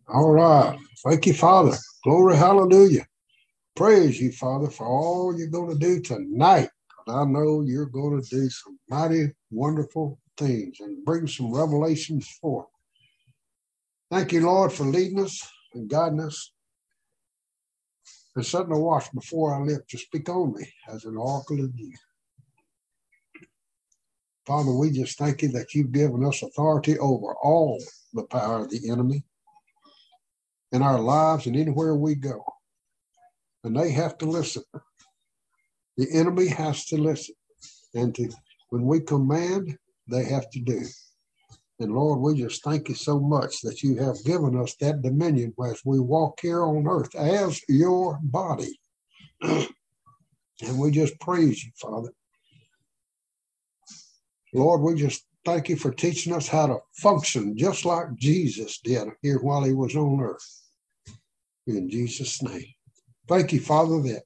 All right. Thank you, Father. Glory, hallelujah. Praise you, Father, for all you're going to do tonight. I know you're going to do some mighty, wonderful things and bring some revelations forth. Thank you, Lord, for leading us and guiding us and setting a watch before I live to speak on me as an oracle of you. Father, we just thank you that you've given us authority over all the power of the enemy in our lives and anywhere we go. And they have to listen. The enemy has to listen. And when we command, they have to do. And Lord, we just thank you so much that you have given us that dominion as we walk here on earth as your body. And we just praise you, Father. Lord, we just thank you for teaching us how to function just like Jesus did here while he was on earth. In Jesus' name. Thank you, Father, that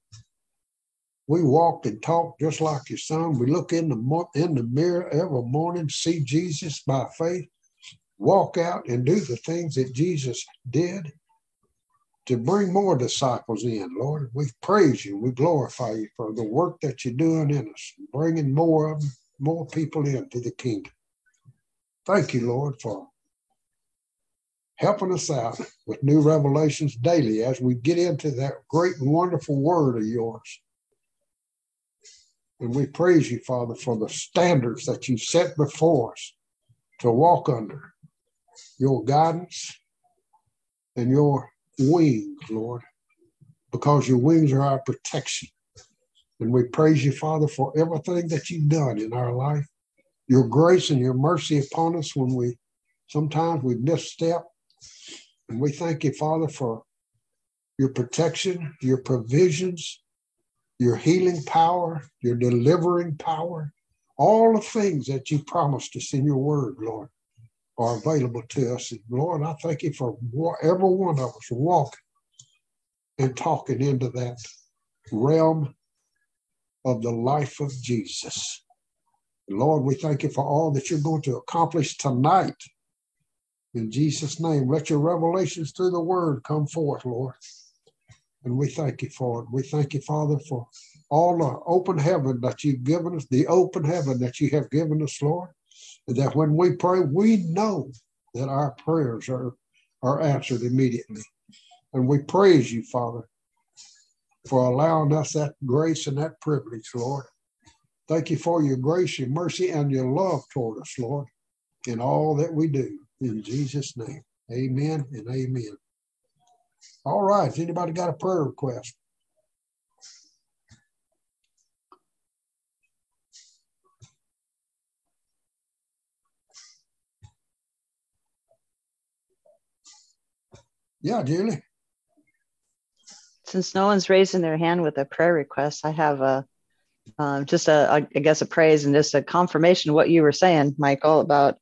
we walk and talk just like your son. We look in the mirror every morning, see Jesus by faith, walk out and do the things that Jesus did to bring more disciples in, Lord. We praise you. We glorify you for the work that you're doing in us, bringing more people into the kingdom. Thank you, Lord, for helping us out with new revelations daily as we get into that great and wonderful word of yours. And we praise you, Father, for the standards that you set before us to walk under your guidance and your wings, Lord, because your wings are our protection. And we praise you, Father, for everything that you've done in our life, your grace and your mercy upon us when sometimes we misstep. And we thank you, Father, for your protection, your provisions, your healing power, your delivering power, all the things that you promised us in your word, Lord, are available to us. And Lord, I thank you for every one of us walking and talking into that realm of the life of Jesus. And Lord, we thank you for all that you're going to accomplish tonight. In Jesus' name, let your revelations through the word come forth, Lord. And we thank you for it. We thank you, Father, for all the open heaven that you've given us, the open heaven that you have given us, Lord. And that when we pray, we know that our prayers are answered immediately. And we praise you, Father, for allowing us that grace and that privilege, Lord. Thank you for your grace, your mercy, and your love toward us, Lord, in all that we do. In Jesus' name, amen and amen. All right, has anybody got a prayer request? Yeah, Julie. Since no one's raising their hand with a prayer request, I have I guess a praise and just a confirmation of what you were saying, Michael, about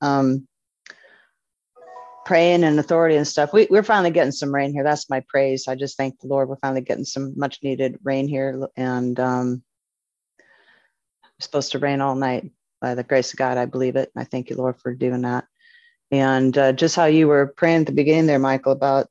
praying and authority and stuff. We're finally getting some rain here. That's my praise. I just thank the Lord. We're finally getting some much needed rain here, and it's supposed to rain all night by the grace of God. I believe it. I thank you, Lord, for doing that. And just how you were praying at the beginning there, Michael, about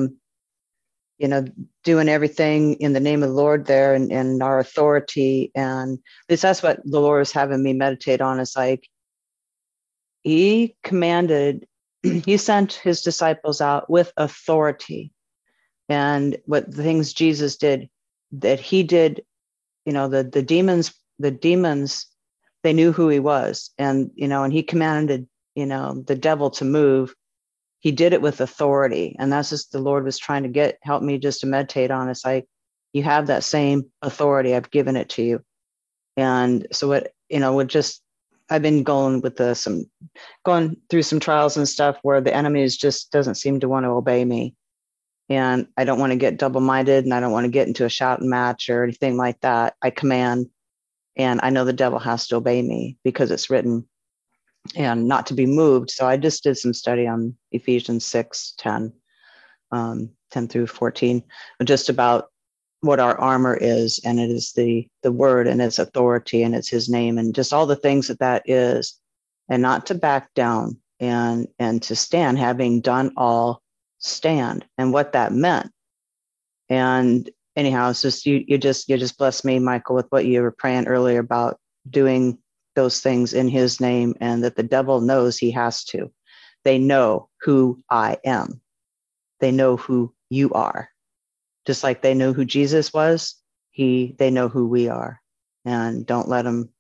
doing everything in the name of the Lord there and our authority. And at least that's what the Lord is having me meditate on. Is like he sent his disciples out with authority. And what the things Jesus did, that he did, the demons, they knew who he was. And, and he commanded, the devil to move. He did it with authority. And that's just the Lord was trying to help me just to meditate on. It's like, you have that same authority. I've given it to you. And so I've been going through some trials and stuff where the enemy just doesn't seem to want to obey me. And I don't want to get double-minded, and I don't want to get into a shouting match or anything like that. I command, and I know the devil has to obey me because it's written, and not to be moved. So I just did some study on Ephesians 6:10, 10 through 14, just about what our armor is. And it is the word, and its authority, and it's his name, and just all the things that is, and not to back down, and to stand, having done all stand and what that meant. And anyhow, it's just you just blessed me, Michael, with what you were praying earlier about doing those things in his name, and that the devil knows he has to. They know who I am. They know who you are. Just like they know who Jesus was, they know who we are. And don't let them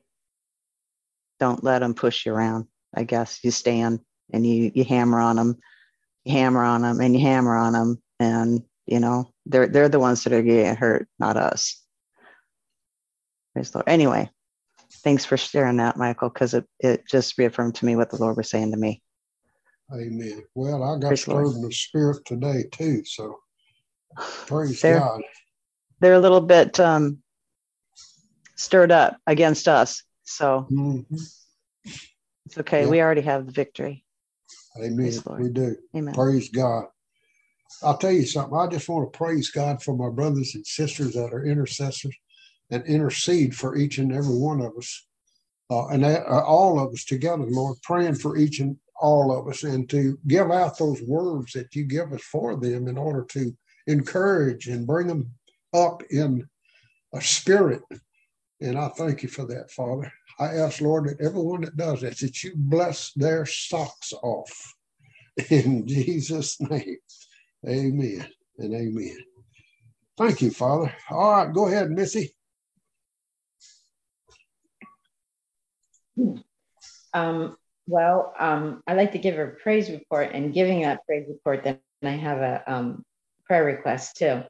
push you around. I guess you stand and you hammer on them, you hammer on them, and you hammer on them, and they're the ones that are getting hurt, not us. Praise the Lord. Anyway, thanks for sharing that, Michael, because it just reaffirmed to me what the Lord was saying to me. Amen. Well, I got stirred in the spirit today too, so praise God. They're a little bit stirred up against us, so it's okay. Yep. We already have the victory. Amen. We do. Amen. Praise God. I'll tell you something. I just want to praise God for my brothers and sisters that are intercessors and intercede for each and every one of us, and all of us together, Lord, praying for each and all of us, and to give out those words that you give us for them in order to encourage and bring them up in a spirit. And I thank you for that, Father. I ask, Lord, that everyone that does that you bless their socks off. In Jesus' name, amen and amen. Thank you, Father. All right, go ahead, Missy. I'd like to give a praise report, and giving that praise report, then I have a prayer request too.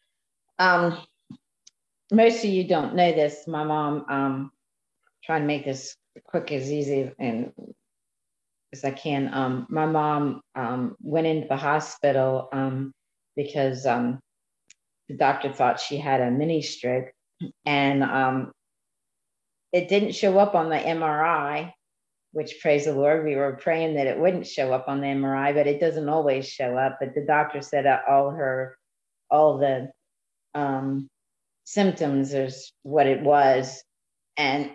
Most of you don't know this. My mom, trying to make this quick as easy and as I can. My mom went into the hospital because the doctor thought she had a mini stroke, and it didn't show up on the MRI, which, praise the Lord, we were praying that it wouldn't show up on the MRI, but it doesn't always show up. But the doctor said all the symptoms is what it was. And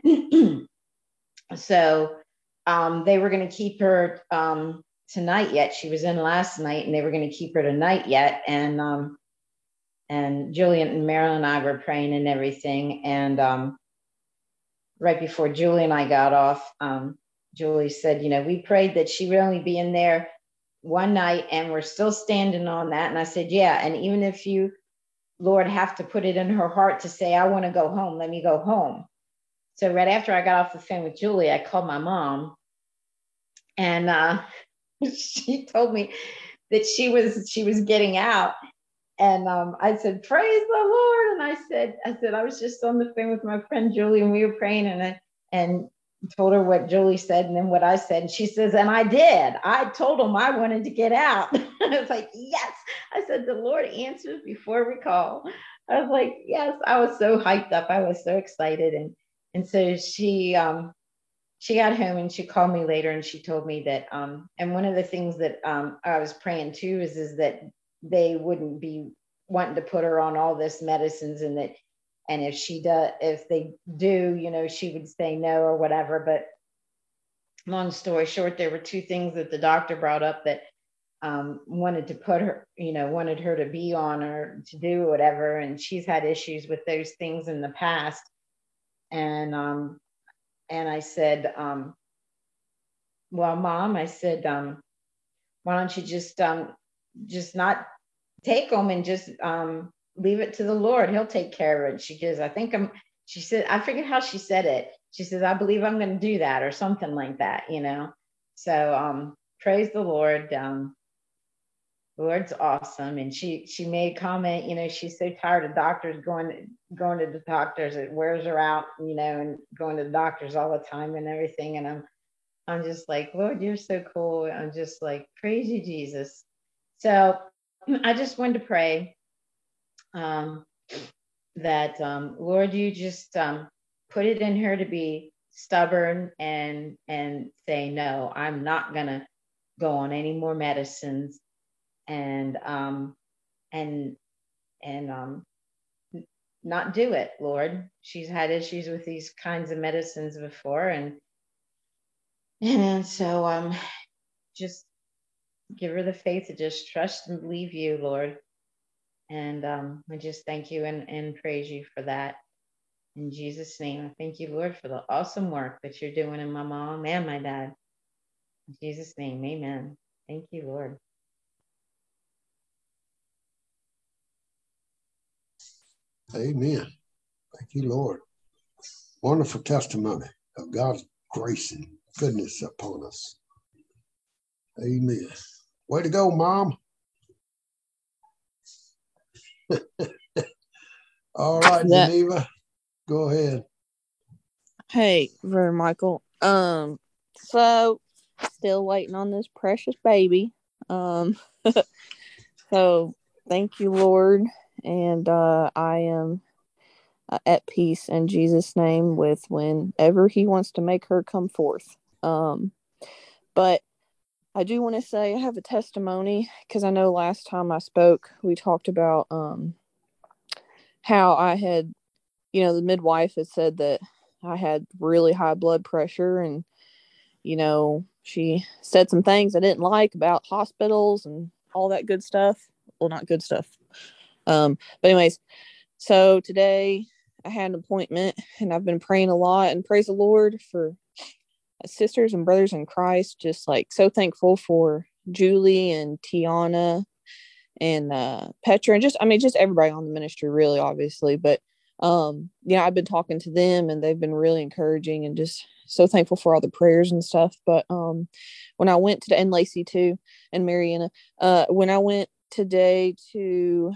so they were going to keep her tonight yet. She was in last night, and they were going to keep her tonight yet. And Julian and Marilyn and I were praying and everything. And right before Julie and I got off, Julie said, we prayed that she would only be in there one night, and we're still standing on that. And I said, yeah. And even if you, Lord, have to put it in her heart to say, I want to go home, let me go home. So right after I got off the phone with Julie, I called my mom, and she told me that she was getting out. And I said, praise the Lord. And I said, I was just on the phone with my friend Julie, and we were praying, and told her what Julie said and then what I said. And she says, and I did. I told him I wanted to get out. I was like, yes. I said, the Lord answers before we call. I was like, yes. I was so hyped up. I was so excited. And so she got home, and she called me later, and she told me that, and one of the things that I was praying too is that they wouldn't be wanting to put her on all this medicines, and if they do, she would say no or whatever. But long story short, there were two things that the doctor brought up that wanted her to be on or to do whatever. And she's had issues with those things in the past. And I said, well, Mom, I said, why don't you just not take them and just leave it to the Lord. He'll take care of it. She said, I forget how she said it. She says, I believe I'm going to do that, or something like that, So praise the Lord. The Lord's awesome. And she made a comment, she's so tired of doctors going to the doctors. It wears her out, and going to the doctors all the time and everything. And I'm just like, Lord, you're so cool. I'm just like, praise you, Jesus. So I just wanted to pray that, Lord, you just put it in her to be stubborn and say, no, I'm not going to go on any more medicines, and not do it, Lord. She's had issues with these kinds of medicines before. And so just give her the faith to just trust and believe you, Lord. And I just thank you and praise you for that. In Jesus' name, I thank you, Lord, for the awesome work that you're doing in my mom and my dad. In Jesus' name, amen. Thank you, Lord. Amen. Thank you, Lord. Wonderful testimony of God's grace and goodness upon us. Amen. Way to go, Mom. All right, Geneva, go ahead. Hey, Brother Michael. So still waiting on this precious baby. So thank you, Lord, and I am at peace in Jesus' name with whenever He wants to make her come forth. But I do want to say I have a testimony because I know last time I spoke, we talked about how I had, the midwife had said that I had really high blood pressure, and she said some things I didn't like about hospitals and all that good stuff. Well, not good stuff. But anyways, so today I had an appointment and I've been praying a lot, and praise the Lord for sisters and brothers in Christ. Just like so thankful for Julie and Tiana and Petra and just everybody on the ministry, really, obviously. But I've been talking to them and they've been really encouraging, and just so thankful for all the prayers and stuff. But when I went to, and Lacey too, and Mariana, when I went today to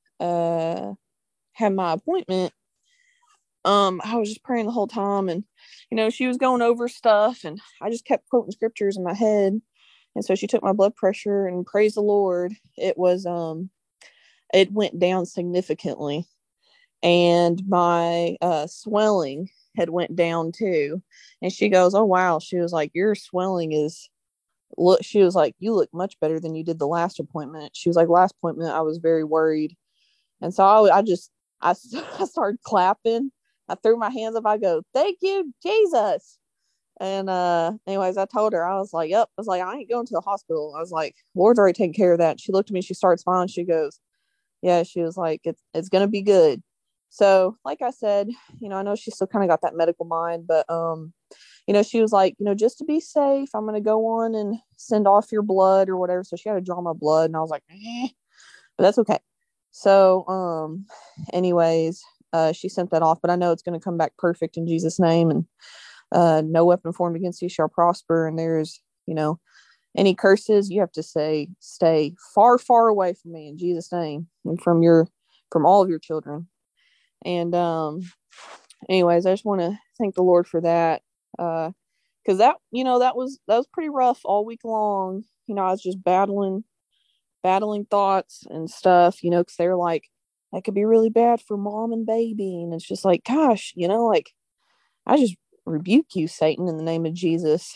have my appointment, I was just praying the whole time, and she was going over stuff, and I just kept quoting scriptures in my head. And so she took my blood pressure, and praise the Lord, it was it went down significantly, and my swelling had went down too. And she goes, "Oh wow," she was like, "Your swelling is she was like, "You look much better than you did the last appointment." She was like, "Last appointment I was very worried." And so I started clapping. I threw my hands up. I go, "Thank you, Jesus." And anyways, I told her, I was like, "Yep." I was like, "I ain't going to the hospital." I was like, "Lord's already taking care of that." She looked at me, she started smiling. She goes, "Yeah," she was like, it's gonna be good." So like I said, I know she still kind of got that medical mind, but she was like, "Just to be safe, I'm gonna go on and send off your blood or whatever." So she had to draw my blood, and I was like, but that's okay. So anyways, she sent that off, but I know it's going to come back perfect in Jesus' name, and no weapon formed against you shall prosper. And there's, any curses, you have to stay far, far away from me in Jesus' name, and from all of your children. And anyways, I just want to thank the Lord for that, because that was pretty rough all week long. I was just battling thoughts and stuff, because they're like, that could be really bad for mom and baby. And it's just like, gosh, like, I just rebuke you, Satan, in the name of Jesus.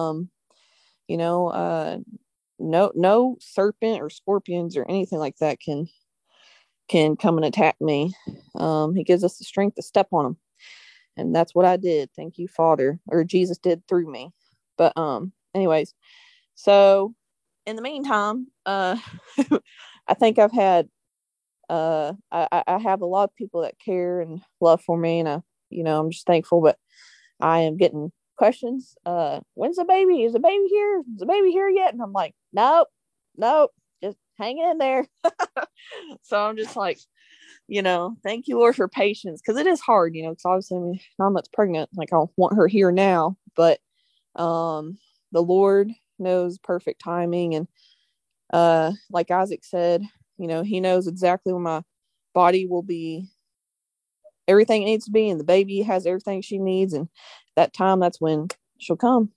No serpent or scorpions or anything like that can come and attack me. He gives us the strength to step on them. And that's what I did. Thank you, Father, or Jesus did through me. But anyways, so in the meantime, I think I've had I have a lot of people that care and love for me, and I'm just thankful. But I am getting questions. When's the baby? Is the baby here? Is the baby here yet? And I'm like, nope, just hang in there. So I'm just like, thank you, Lord, for patience, because it is hard, because obviously I'm not pregnant. Like, I want her here now, but the Lord knows perfect timing. And like Isaac said, he knows exactly when my body will be everything it needs to be, and the baby has everything she needs, and that's when she'll come.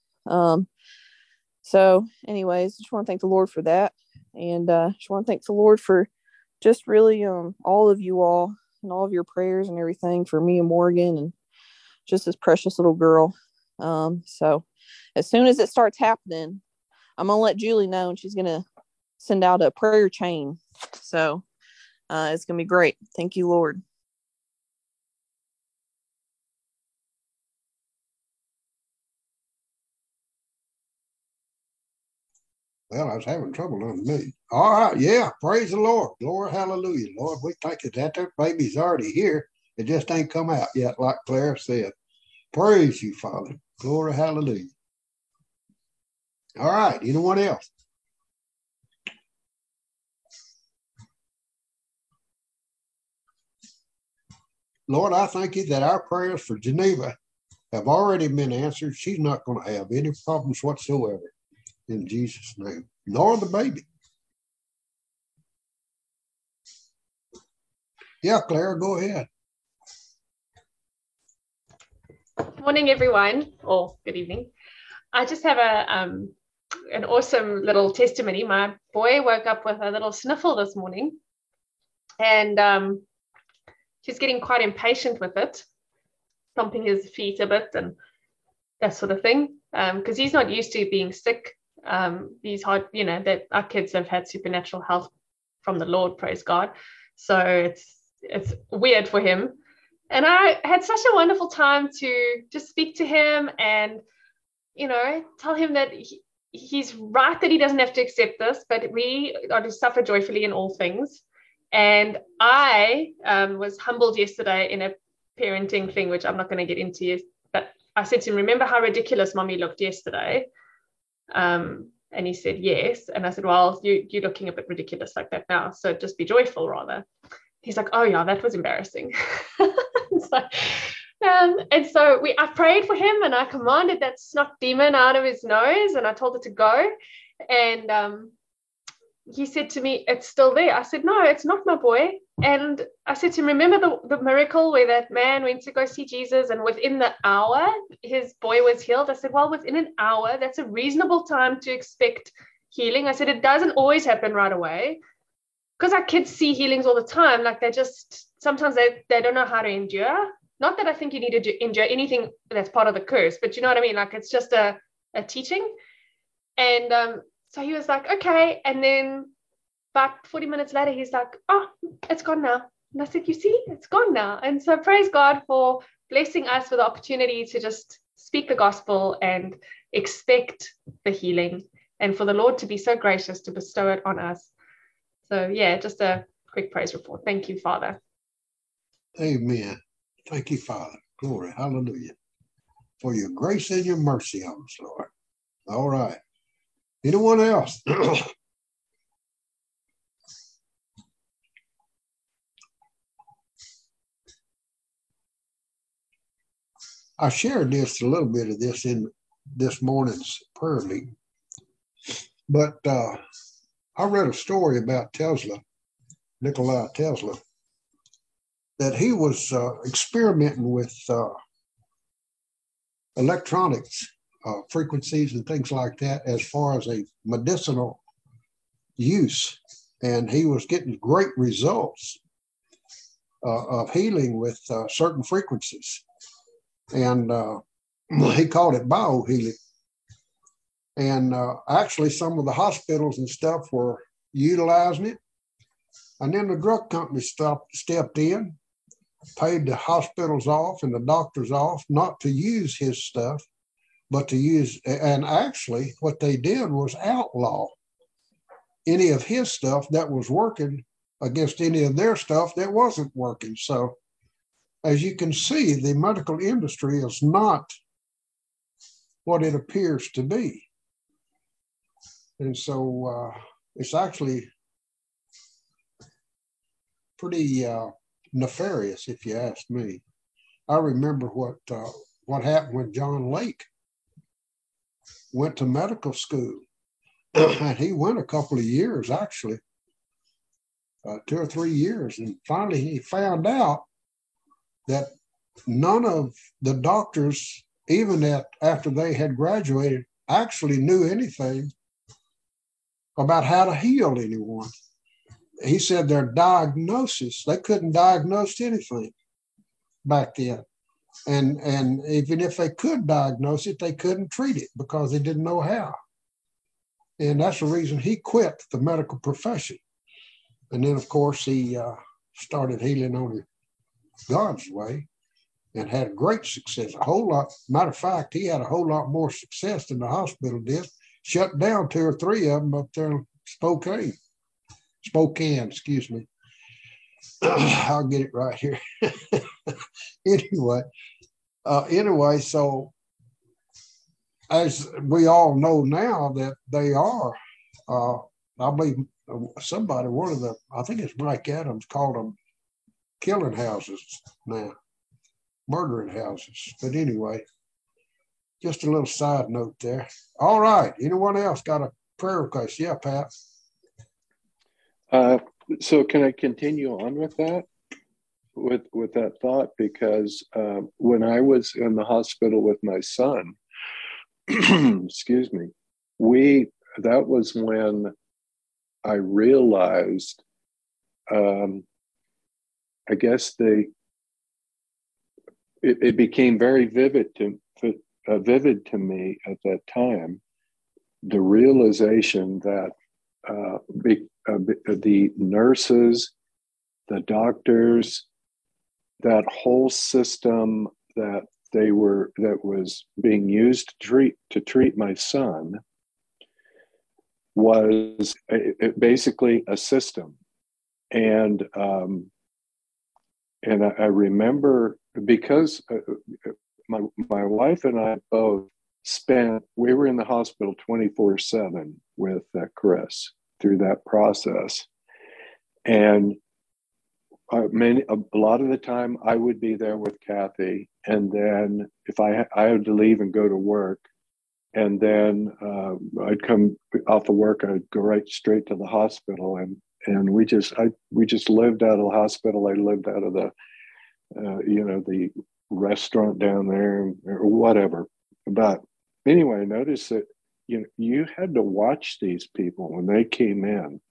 So anyways, just want to thank the Lord for that, and just want to thank the Lord for just really all of you all and all of your prayers and everything for me and Morgan and just this precious little girl. So as soon as it starts happening, I'm gonna let Julie know, and she's gonna send out a prayer chain. So it's gonna be great. Thank you, Lord. Well, I was having trouble unmuting. All right, yeah, praise the Lord. Glory, hallelujah. Lord, we thank you that baby's already here. It just ain't come out yet, like Claire said. Praise you, Father. Glory, hallelujah. All right, anyone else? Lord, I thank you that our prayers for Geneva have already been answered. She's not going to have any problems whatsoever in Jesus' name, nor the baby. Yeah, Clara, go ahead. Morning, everyone, or good evening. I just have an awesome little testimony. My boy woke up with a little sniffle this morning, and he's getting quite impatient with it, stomping his feet a bit and that sort of thing, because he's not used to being sick. He's hard, that our kids have had supernatural health from the Lord, praise God. So it's weird for him. And I had such a wonderful time to just speak to him and, tell him that he's right that he doesn't have to accept this, but we are to suffer joyfully in all things. And I was humbled yesterday in a parenting thing, which I'm not going to get into, but I said to him, remember how ridiculous mommy looked yesterday? And he said, yes. And I said, well, you're looking a bit ridiculous like that now. So just be joyful rather. He's like, oh yeah, that was embarrassing. And so I prayed for him and I commanded that snot demon out of his nose and I told it to go. And he said to me, it's still there. I said, no, it's not, my boy. And I said to him, remember the miracle where that man went to go see Jesus and within the hour, his boy was healed? I said, well, within an hour, that's a reasonable time to expect healing. I said, it doesn't always happen right away because our kids see healings all the time. Like sometimes they don't know how to endure. Not that I think you need to endure anything that's part of the curse, but you know what I mean? Like it's just a teaching. And so he was like, okay. And then about 40 minutes later, he's like, oh, it's gone now. And I said, you see, it's gone now. And so praise God for blessing us with the opportunity to just speak the gospel and expect the healing and for the Lord to be so gracious to bestow it on us. So yeah, just a quick praise report. Thank you, Father. Amen. Thank you, Father. Glory. Hallelujah. For your grace and your mercy on us, Lord. All right. Anyone else? I shared a little bit of this in this morning's prayer meeting, but I read a story about Nikola Tesla, that he was experimenting with electronics, frequencies and things like that as far as a medicinal use. And he was getting great results of healing with certain frequencies. And he called it biohealing. And actually some of the hospitals and stuff were utilizing it. And then the drug company stepped in, paid the hospitals off and the doctors off not to use his stuff, but to use, and actually what they did was outlaw any of his stuff that was working against any of their stuff that wasn't working. So as you can see, the medical industry is not what it appears to be. And so it's actually pretty nefarious, if you ask me. I remember what happened when John Lake went to medical school. And he went a couple of years, actually, 2 or 3 years. And finally he found out that none of the doctors, even after they had graduated, actually knew anything about how to heal anyone. He said their diagnosis, they couldn't diagnose anything back then. And even if they could diagnose it, they couldn't treat it because they didn't know how. And that's the reason he quit the medical profession. And then, of course, he started healing on God's way and had great success. A whole lot. Matter of fact, he had a whole lot more success than the hospital did shut down 2 or 3 of them up there in Spokane, excuse me. I'll get it right here. Anyway, so as we all know now that they are, I believe somebody, I think it's Mike Adams, called them killing houses now, murdering houses. But anyway, just a little side note there. All right. Anyone else got a prayer request? Yeah, Pat. So can I continue on with that? With that thought, because when I was in the hospital with my son, excuse me, that was when I realized, I guess it became very vivid to me at that time, the realization that the nurses, the doctors, that whole system that was being used to treat my son was basically a system. And I remember, because my wife and I both we were in the hospital 24/7 with Chris through that process. And a lot of the time I would be there with Kathy, and then if I had to leave and go to work, and then I'd come off of work, I'd go right straight to the hospital, and we just lived out of the hospital. I lived out of the the restaurant down there or whatever. But anyway, I noticed that you had to watch these people when they came in,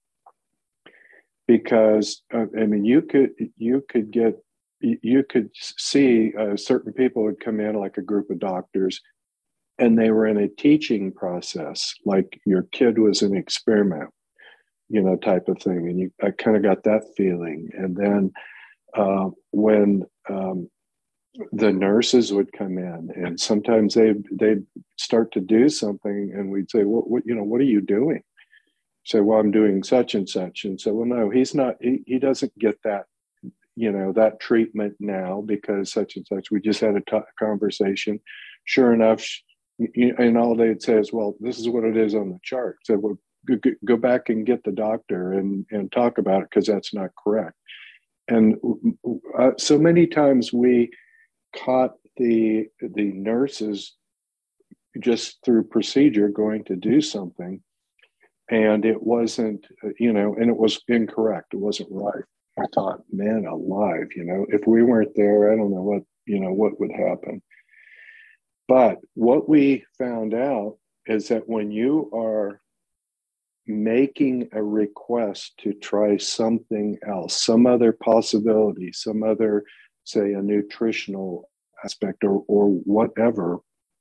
because you could see certain people would come in, like a group of doctors, and they were in a teaching process, like your kid was an experiment, type of thing. And I kind of got that feeling. And then when the nurses would come in, and sometimes they'd start to do something, and we'd say, what are you doing? Say, well, I'm doing such and such. And so, well, no, he's not, he doesn't get that, that treatment now because such and such. We just had a conversation. Sure enough, and all they'd say is, well, this is what it is on the chart. So we'll go back and get the doctor and talk about it, because that's not correct. And so many times we caught the nurses just through procedure going to do something, and it wasn't, and it was incorrect. It wasn't right. I thought, man alive, if we weren't there, I don't know what would happen. But what we found out is that when you are making a request to try something else, some other possibility, some other, say, a nutritional aspect or whatever,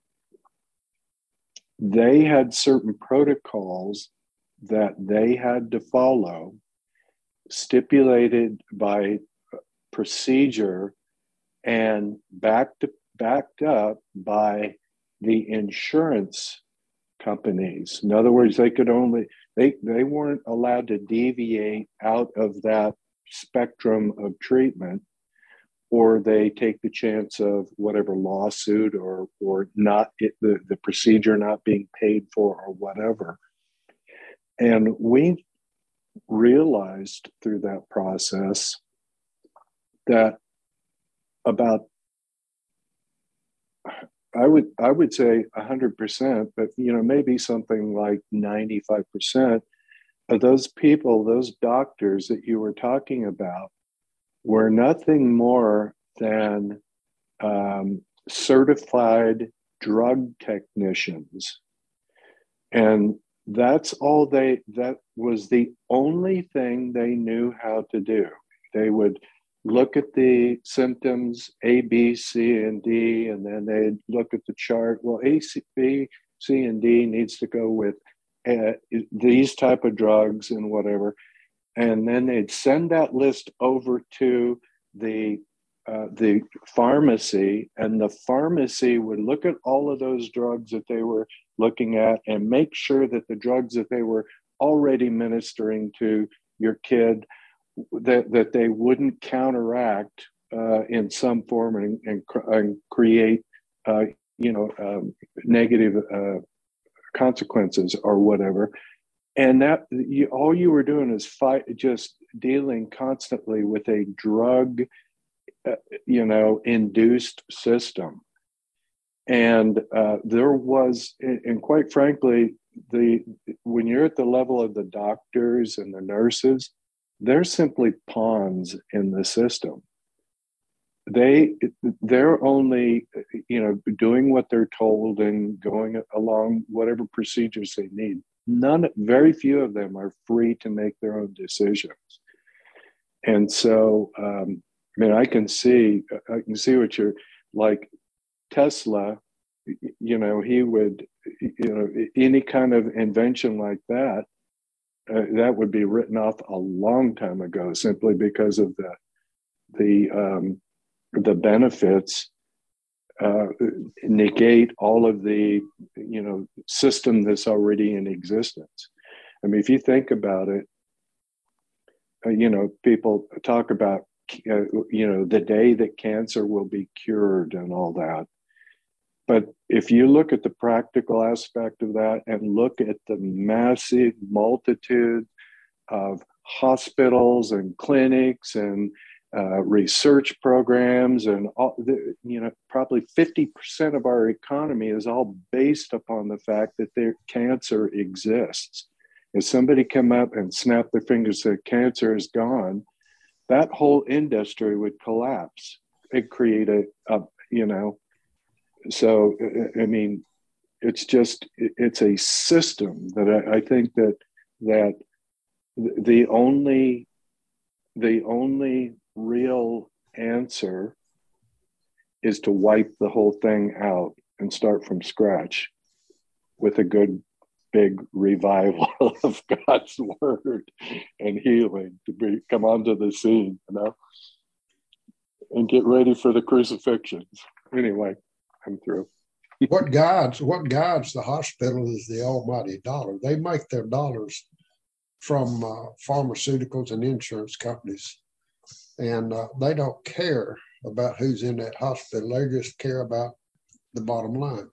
they had certain protocols that they had to follow, stipulated by procedure and backed up by the insurance companies. In other words, they weren't allowed to deviate out of that spectrum of treatment, or they take the chance of whatever lawsuit or not the procedure not being paid for or whatever. And we realized through that process that about, I would say 100%, but maybe something like 95% of those people, those doctors that you were talking about, were nothing more than certified drug technicians. And that was the only thing they knew how to do. They would look at the symptoms, A, B, C, and D, and then they'd look at the chart. Well, A, B, C, and D needs to go with these type of drugs and whatever. And then they'd send that list over to the the pharmacy, and the pharmacy would look at all of those drugs that they were looking at and make sure that the drugs that they were already ministering to your kid, that they wouldn't counteract in some form and create negative consequences or whatever. And that all you were doing is just dealing constantly with a drug induced system. And there was, and quite frankly, when you're at the level of the doctors and the nurses, they're simply pawns in the system. They're only, doing what they're told and going along whatever procedures they need. Very few of them are free to make their own decisions. And so, I can see what you're like. Tesla, he would, any kind of invention like that, that would be written off a long time ago, simply because of the benefits negate all of the system that's already in existence. I mean, if you think about it, people talk about the day that cancer will be cured and all that. But if you look at the practical aspect of that and look at the massive multitude of hospitals and clinics and research programs and all, probably 50% of our economy is all based upon the fact that cancer exists. If somebody come up and snap their fingers and say cancer is gone, that whole industry would collapse. It'd create so I mean, it's a system that I think that the only real answer is to wipe the whole thing out and start from scratch with a good big revival of God's word and healing to come onto the scene, and get ready for the crucifixions. Anyway, I'm through. What guides the hospital is the almighty dollar. They make their dollars from pharmaceuticals and insurance companies. And they don't care about who's in that hospital. They just care about the bottom line.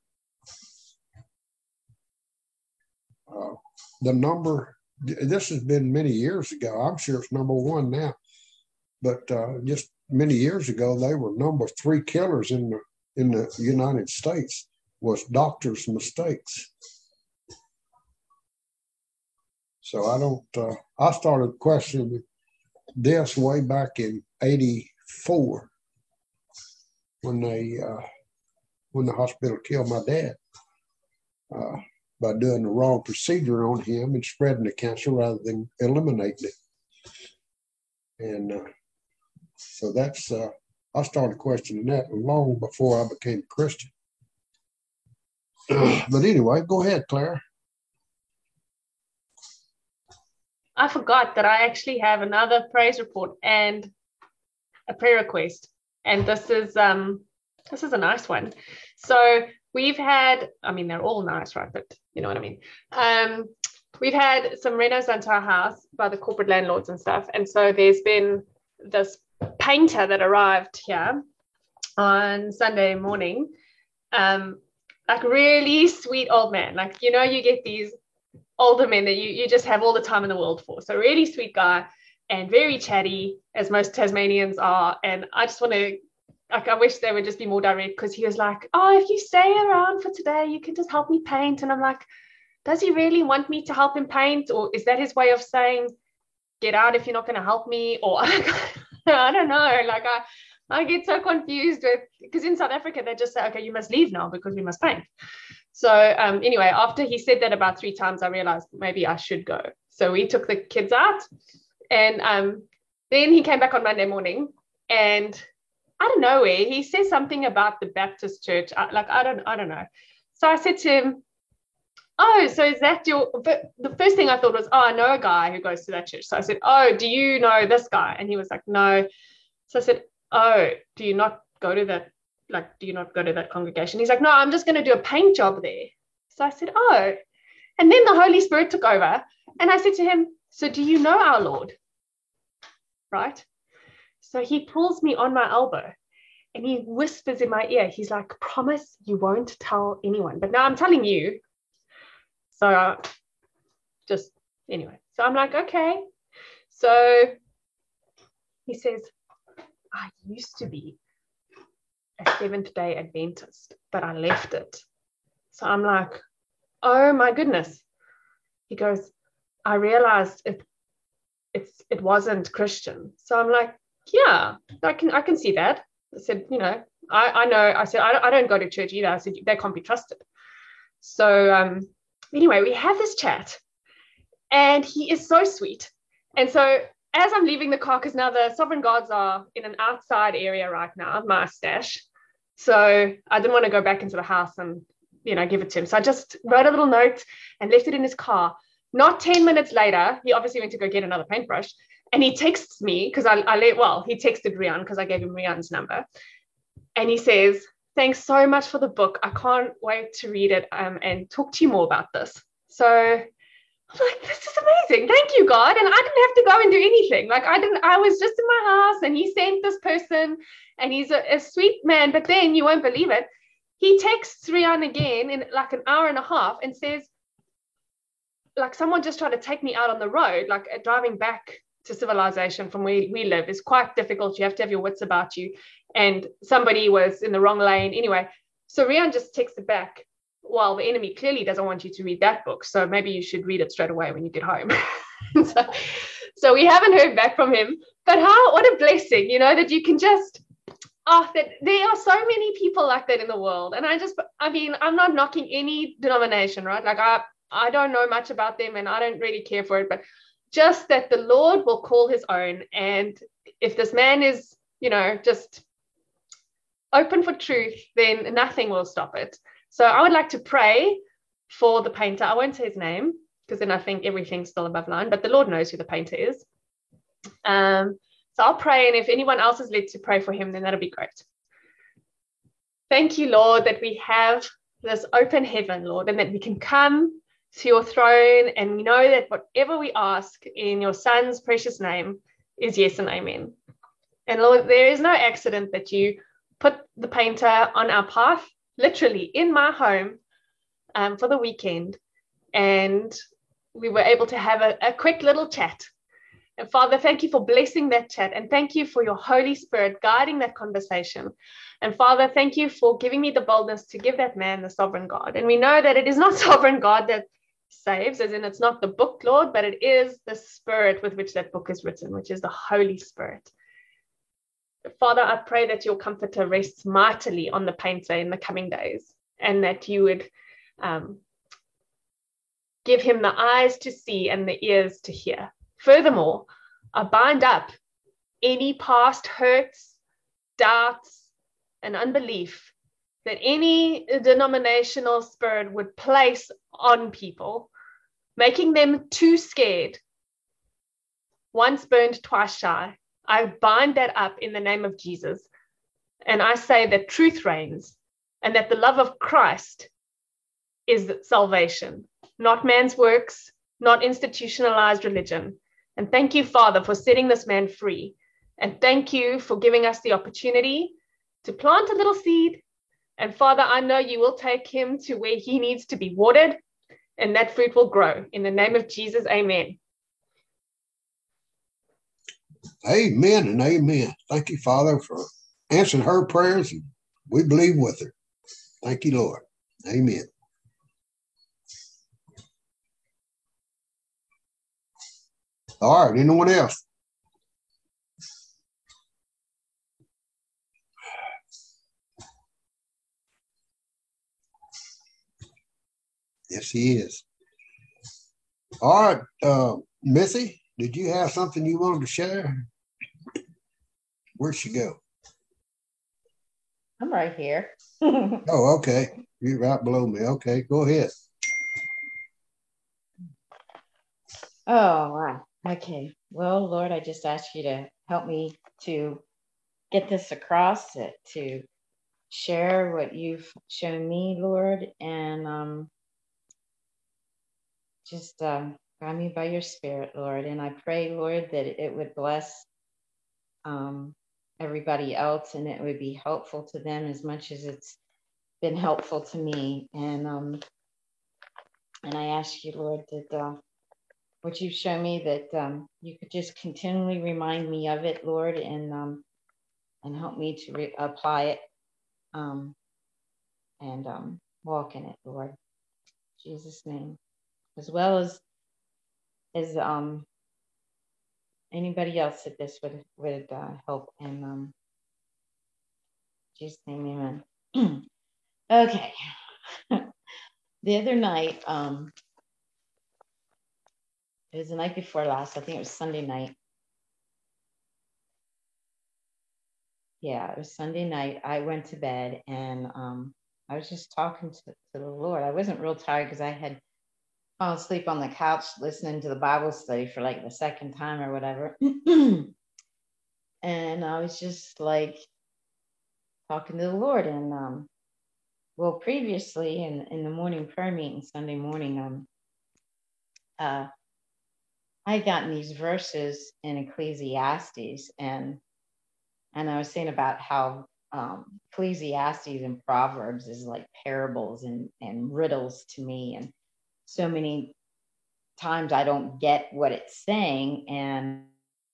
The number, this has been many years ago. I'm sure it's number one now. But just many years ago, they were number 3 killers in the United States was doctors' mistakes. So I started questioning this way back in '84 when the hospital killed my dad by doing the wrong procedure on him and spreading the cancer rather than eliminating it. And so that's I started questioning that long before I became a Christian. But anyway, go ahead, Claire. I forgot that I actually have another praise report and a prayer request. And this is a nice one. So we've had, they're all nice, right? But you know what I mean. We've had some renos done to our house by the corporate landlords and stuff. And so there's been this painter that arrived here on Sunday morning. Like really sweet old man. Like, you get these older men that you just have all the time in the world for. So really sweet guy and very chatty, as most Tasmanians are. And I just want to, I wish they would just be more direct, because he was like, oh, if you stay around for today, you can just help me paint. And I'm like, does he really want me to help him paint? Or is that his way of saying, get out if you're not going to help me? Or I don't know. Like I get so confused because in South Africa, they just say, okay, you must leave now because we must paint. So anyway, after he said that about 3 times, I realized maybe I should go. So we took the kids out, and then he came back on Monday morning, and I don't know where he says something about the Baptist church. I don't know. So I said to him, oh, so is that the first thing I thought was, oh, I know a guy who goes to that church. So I said, oh, do you know this guy? And he was like, no. So I said, oh, do you not go to that? Like, do you not go to that congregation? He's like, no, I'm just going to do a paint job there. So I said, oh. And then the Holy Spirit took over. And I said to him, so do you know our Lord? Right? So he pulls me on my elbow and he whispers in my ear. He's like, promise you won't tell anyone. But now I'm telling you. So just anyway. So I'm like, okay. So he says, I used to be a Seventh-day Adventist, but I left it. So I'm like, oh my goodness. He goes, I realized it wasn't Christian. So I'm like, yeah, I can see that. I said, you know, I know. I said, I don't go to church either. I said, they can't be trusted. So anyway, we have this chat and he is so sweet. And so as I'm leaving the car, because now the Sovereign Guards are in an outside area right now, my stash. So I didn't want to go back into the house and, you know, give it to him. So I just wrote a little note and left it in his car. Not 10 minutes later, he obviously went to go get another paintbrush. And he texts me because he texted Rian because I gave him Rian's number. And he says, thanks so much for the book. I can't wait to read it and talk to you more about this. So I'm like, this is amazing. Thank you, God. And I didn't have to go and do anything. Like I was just in my house and he sent this person and he's a sweet man. But then you won't believe it. He texts Rian again in like an hour and a half and says, like someone just tried to take me out on the road, like driving back to civilization from where we live is quite difficult. You have to have your wits about you. And somebody was in the wrong lane. Anyway, so Rian just texted back, well, the enemy clearly doesn't want you to read that book. So maybe you should read it straight away when you get home. so we haven't heard back from him. But what a blessing, you know, that you can just, that there are so many people like that in the world. And I'm not knocking any denomination, right? Like I don't know much about them and I don't really care for it, but just that the Lord will call his own. And if this man is, you know, just open for truth, then nothing will stop it. So I would like to pray for the painter. I won't say his name because then I think everything's still above line, but the Lord knows who the painter is. So I'll pray. And if anyone else is led to pray for him, then that'll be great. Thank you, Lord, that we have this open heaven, Lord, and that we can come to your throne and we know that whatever we ask in your son's precious name is yes and amen. And Lord, there is no accident that you put the painter on our path, literally in my home for the weekend. And we were able to have a quick little chat. And Father, thank you for blessing that chat. And thank you for your Holy Spirit guiding that conversation. And Father, thank you for giving me the boldness to give that man the sovereign God. And we know that it is not sovereign God that saves, as in it's not the book, Lord, but it is the spirit with which that book is written, which is the Holy Spirit. Father, I pray that your comforter rests mightily on the painter in the coming days, and that you would give him the eyes to see and the ears to hear. Furthermore, I bind up any past hurts, doubts, and unbelief that any denominational spirit would place on people, making them too scared. Once burned, twice shy. I bind that up in the name of Jesus. And I say that truth reigns and that the love of Christ is salvation, not man's works, not institutionalized religion. And thank you, Father, for setting this man free. And thank you for giving us the opportunity to plant a little seed. And Father, I know you will take him to where he needs to be watered, and that fruit will grow. In the name of Jesus, amen. Amen and amen. Thank you, Father, for answering her prayers. And we believe with her. Thank you, Lord. Amen. All right, anyone else? Yes, he is. All right, Missy, did you have something you wanted to share? Where'd she go? I'm right here. Oh, okay. You're right below me. Okay, go ahead. Oh, wow. Okay. Well, Lord, I just ask you to help me to get this across, to share what you've shown me, Lord, and just guide me by your Spirit, Lord. And I pray, Lord, that it would bless everybody else, and it would be helpful to them as much as it's been helpful to me. And I ask you, Lord, that what you've shown me, that you could just continually remind me of it, Lord, and help me to apply it and walk in it, Lord. In Jesus' name, as well as anybody else that this would help. In Jesus' name, amen. Okay. The other night, it was the night before last. I think it was Sunday night. Yeah, it was Sunday night. I went to bed, and I was just talking to the Lord. I wasn't real tired because I had fallen asleep on the couch listening to the Bible study for like the second time or whatever. And I was just like talking to the Lord. And well, previously in the morning prayer meeting Sunday morning, I had gotten these verses in Ecclesiastes, and I was saying about how Ecclesiastes and Proverbs is like parables and riddles to me, and so many times I don't get what it's saying, and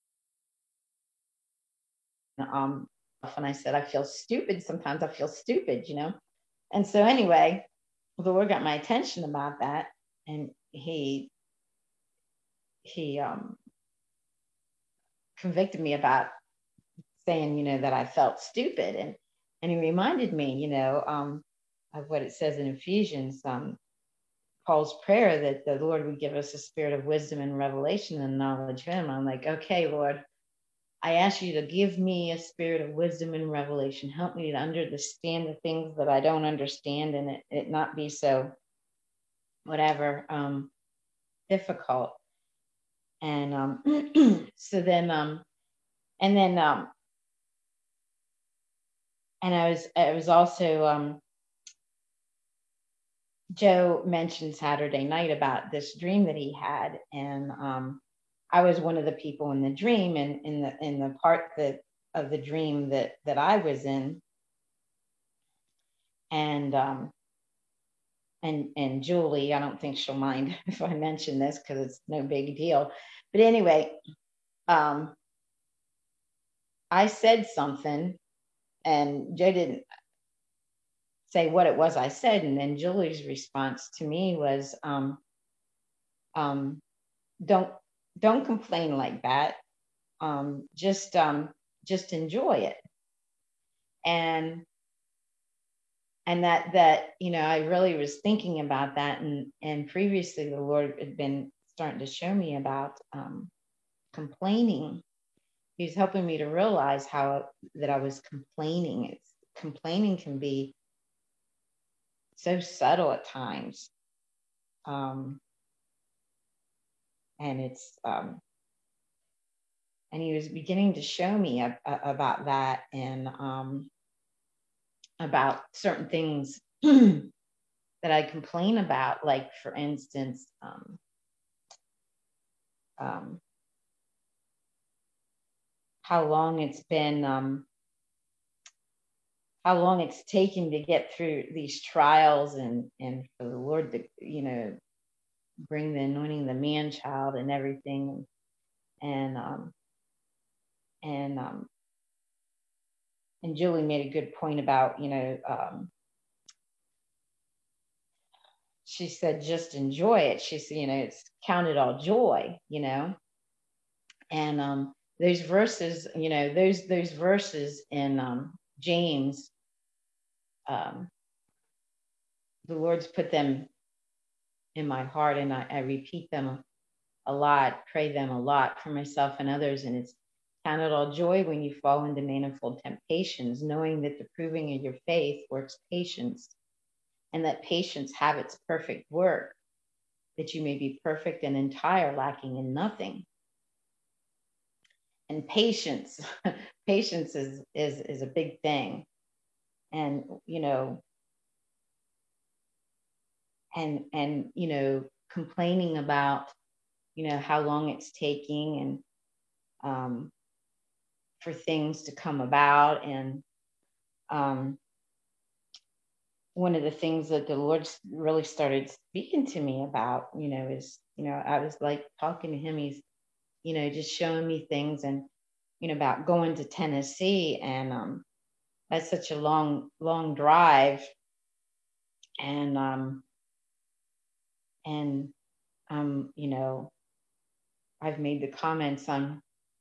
I said I feel stupid. Sometimes I feel stupid, And so anyway, the Lord got my attention about that, and he convicted me about saying, that I felt stupid, and he reminded me, of what it says in Ephesians, Paul's prayer that the Lord would give us a spirit of wisdom and revelation and knowledge of him. I'm like, okay, Lord, I ask you to give me a spirit of wisdom and revelation. Help me to understand the things that I don't understand, and it not be so whatever difficult. And so then and I was also Joe mentioned Saturday night about this dream that he had, and I was one of the people in the dream, and in the part of the dream that I was in, and Julie, I don't think she'll mind if I mention this because it's no big deal, but anyway, I said something, and Joe didn't say what it was I said, and then Julie's response to me was, don't complain like that. Just enjoy it. And that I really was thinking about that, and previously the Lord had been starting to show me about complaining. He's helping me to realize that I was complaining. Complaining can be so subtle at times, and it's and he was beginning to show me about that, and about certain things that I complain about, like for instance, how long it's been, how long it's taken to get through these trials, and for the Lord to, bring the anointing of the man child and everything. And Julie made a good point about, she said, just enjoy it. She said, it's count it all joy, and those verses, those verses in James, the Lord's put them in my heart, and I repeat them a lot, pray them a lot for myself and others. And it's count it all joy when you fall into manifold temptations, knowing that the proving of your faith works patience, and that patience have its perfect work, that you may be perfect and entire, lacking in nothing. patience. Patience is a big thing. And, you know, and, you know, complaining about, you know, how long it's taking and for things to come about. And one of the things that the Lord really started speaking to me about, you know, is, you know, I was like talking to him, he's, you know, just showing me things and, you know, about going to Tennessee. And that's such a long drive. And you know, I've made the comments, I'm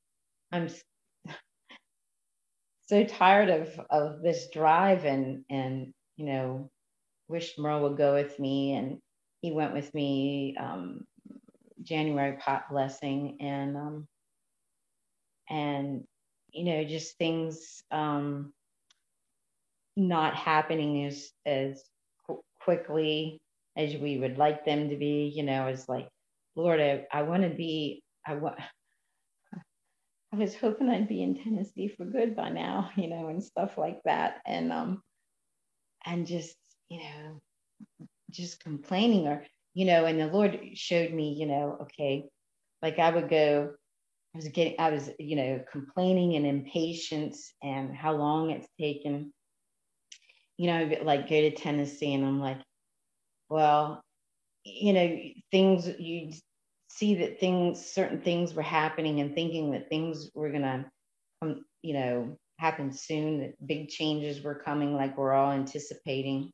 so tired of this drive, and you know, wish Merle would go with me, and he went with me January pot blessing, and you know, just things not happening as quickly as we would like them to be. You know, it's like, Lord, I want to be, I was hoping I'd be in Tennessee for good by now, you know, and stuff like that. And just, you know, just complaining, or, you know, and the Lord showed me, you know, okay, like I was, you know, complaining and impatience and how long it's taken, you know, like go to Tennessee, and I'm like, well, you know, things, you see that certain things were happening, and thinking that things were gonna, you know, happen soon, that big changes were coming, like we're all anticipating.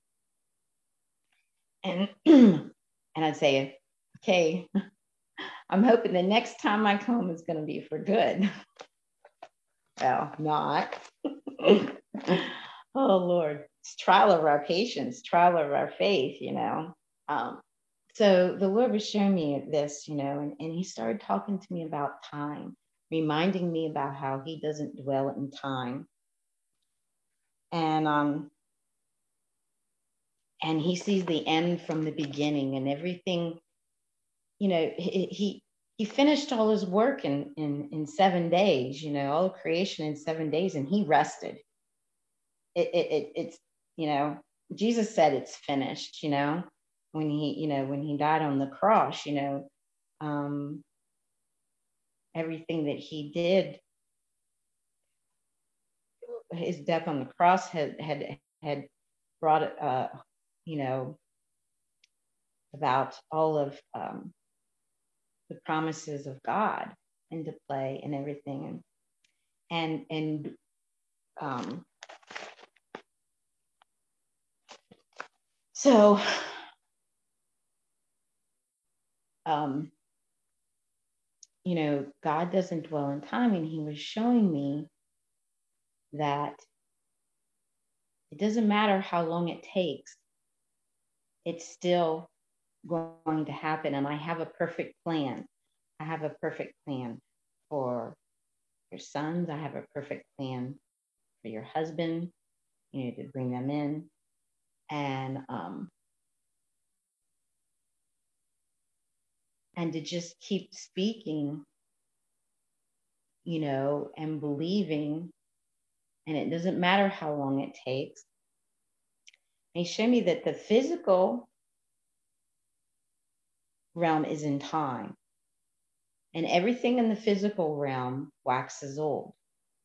And and I'd say, okay, I'm hoping the next time I come is going to be for good. Well, not. Oh Lord, it's trial of our patience, trial of our faith, you know. So the Lord was showing me this, you know, and he started talking to me about time, reminding me about how he doesn't dwell in time. And he sees the end from the beginning, and everything, you know, he finished all his work in 7 days, you know, all of creation in 7 days, and he rested. It's, you know, Jesus said it's finished, you know, when he died on the cross, you know, everything that he did, his death on the cross had brought, you know, about all of the promises of God into play and everything. And so you know, God doesn't dwell in time, and he was showing me that it doesn't matter how long it takes, it's still going to happen. And I have a perfect plan. I have a perfect plan for your sons. I have a perfect plan for your husband, you know, to bring them in. And to just keep speaking, you know, and believing. And it doesn't matter how long it takes. And he showed me that the physical realm is in time, and everything in the physical realm waxes old.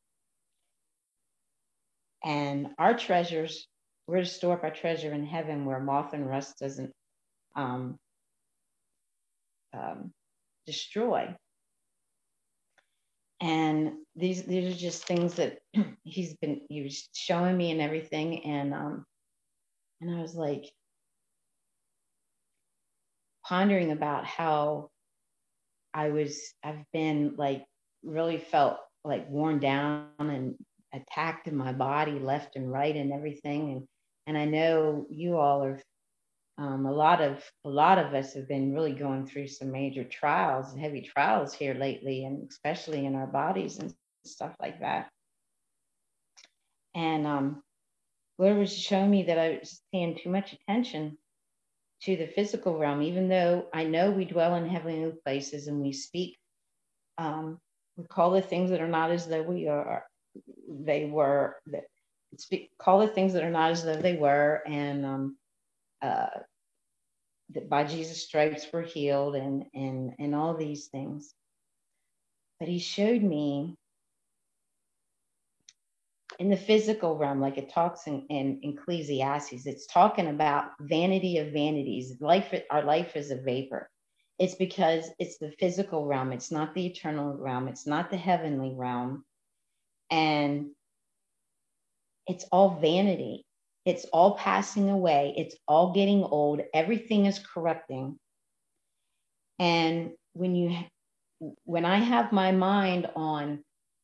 And our treasures, we're to store up our treasure in heaven, where moth and rust doesn't destroy. And these are just things that he was showing me and everything. And I was like pondering about how I've been like really felt like worn down and attacked in my body left and right and everything. And I know you all are, a lot of us have been really going through some major trials, heavy trials here lately, and especially in our bodies and stuff like that. And Lord was showing me that I was paying too much attention to the physical realm, even though I know we dwell in heavenly places and we speak We call the things that are not as though they were. Call the things that are not as though they were, and that by Jesus' stripes we're healed, and all these things. But he showed me in the physical realm, like it talks in Ecclesiastes, it's talking about vanity of vanities. Our life is a vapor. It's because it's the physical realm. It's not the eternal realm. It's not the heavenly realm. And it's all vanity. It's all passing away. It's all getting old. Everything is corrupting. And when I have my mind on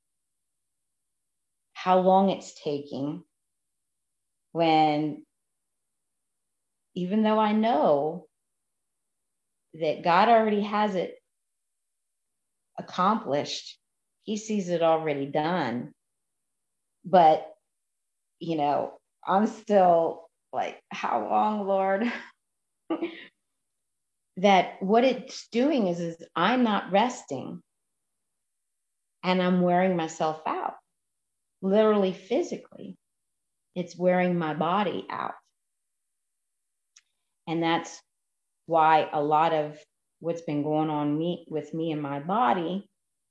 how long it's taking, when even though I know that God already has it accomplished, he sees it already done. But, I'm still like, how long, Lord? That what it's doing is I'm not resting, and I'm wearing myself out, literally, physically. It's wearing my body out. And that's why a lot of what's been going on with me and my body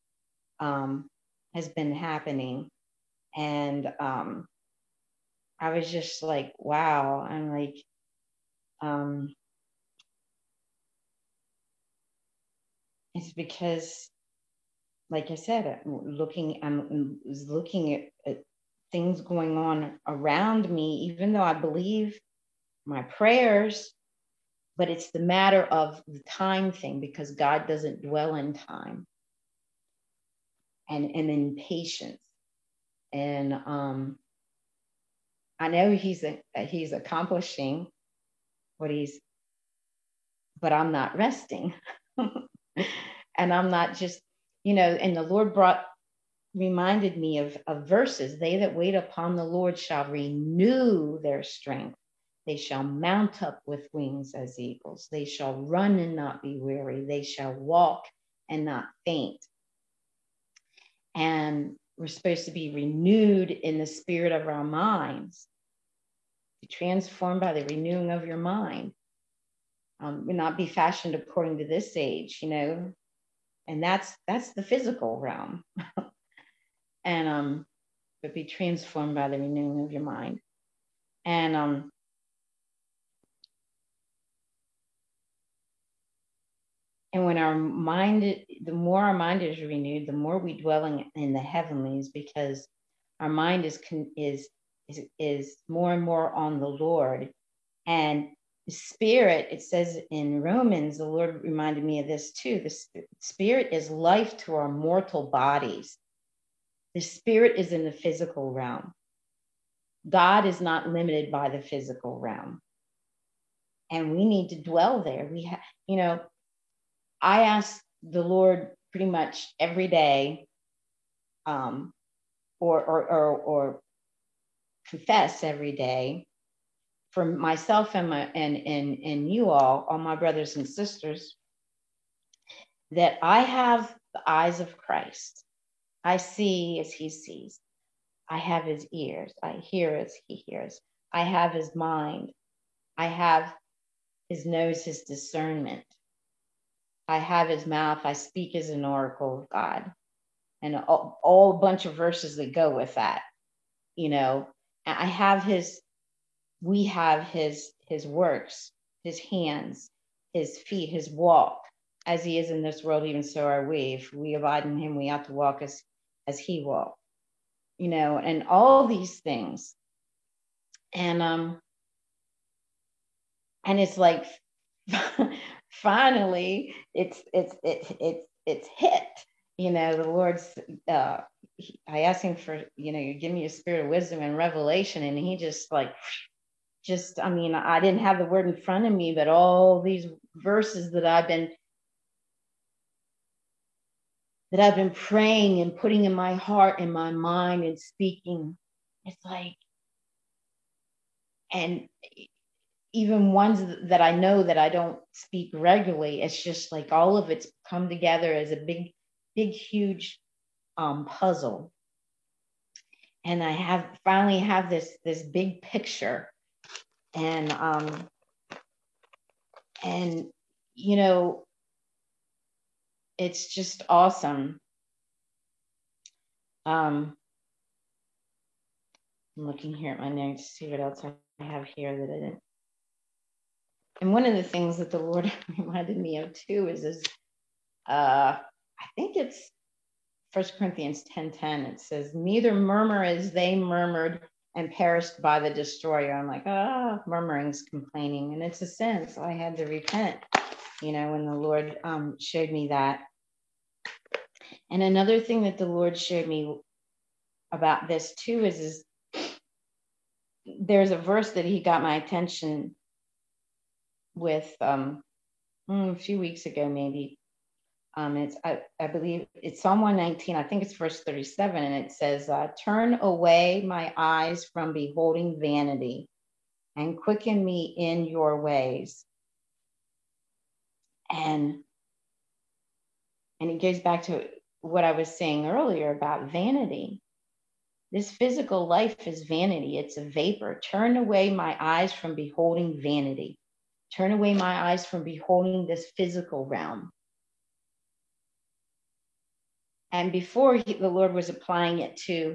has been happening. And I was just like, wow. I'm like, it's because, like I said, I was looking at things going on around me, even though I believe my prayers, but it's the matter of the time thing, because God doesn't dwell in time and in patience. And I know he's accomplishing but I'm not resting. And I'm not just, and the Lord reminded me of verses. They that wait upon the Lord shall renew their strength. They shall mount up with wings as eagles. They shall run and not be weary. They shall walk and not faint. And we're supposed to be renewed in the spirit of our minds, be transformed by the renewing of your mind. Not be fashioned according to this age, and that's the physical realm. And but be transformed by the renewing of your mind. And when the more our mind is renewed, the more we dwell in the heavenlies, because our mind is more and more on the Lord. And the spirit, it says in Romans, the Lord reminded me of this too. The spirit is life to our mortal bodies. The spirit is in the physical realm. God is not limited by the physical realm. And we need to dwell there. I ask the Lord pretty much every day, or confess every day, for myself and you all my brothers and sisters, that I have the eyes of Christ. I see as he sees. I have his ears. I hear as he hears. I have his mind. I have his nose, his discernment. I have his mouth. I speak as an oracle of God. And all a bunch of verses that go with that, I have we have his works, his hands, his feet, his walk. As he is in this world, even so are we. If we abide in him, we ought to walk as he walked, and all these things. And it's like, finally, it's hit. The Lord's. I asked him for, you give me a spirit of wisdom and revelation, and he I didn't have the word in front of me, but all these verses that I've been praying and putting in my heart and my mind and speaking, it's like, and even ones that I know that I don't speak regularly, it's just like all of it's come together as a big, huge puzzle. And I finally have this big picture. And you know, it's just awesome. I'm looking here at my notes to see what else I have here that I didn't. And one of the things that the Lord reminded me of too is I think it's 1 Corinthians 10:10. It says, neither murmur as they murmured and perished by the destroyer. I'm like, murmuring's complaining. And it's a sin. So I had to repent, you know, when the Lord showed me that. And another thing that the Lord showed me about this too is there's a verse that he got my attention with a few weeks ago, maybe. It's I believe it's Psalm 119. I think it's verse 37, and it says, "Turn away my eyes from beholding vanity, and quicken me in your ways." And it goes back to what I was saying earlier about vanity. This physical life is vanity. It's a vapor. Turn away my eyes from beholding vanity. Turn away my eyes from beholding this physical realm. And before the Lord was applying it to,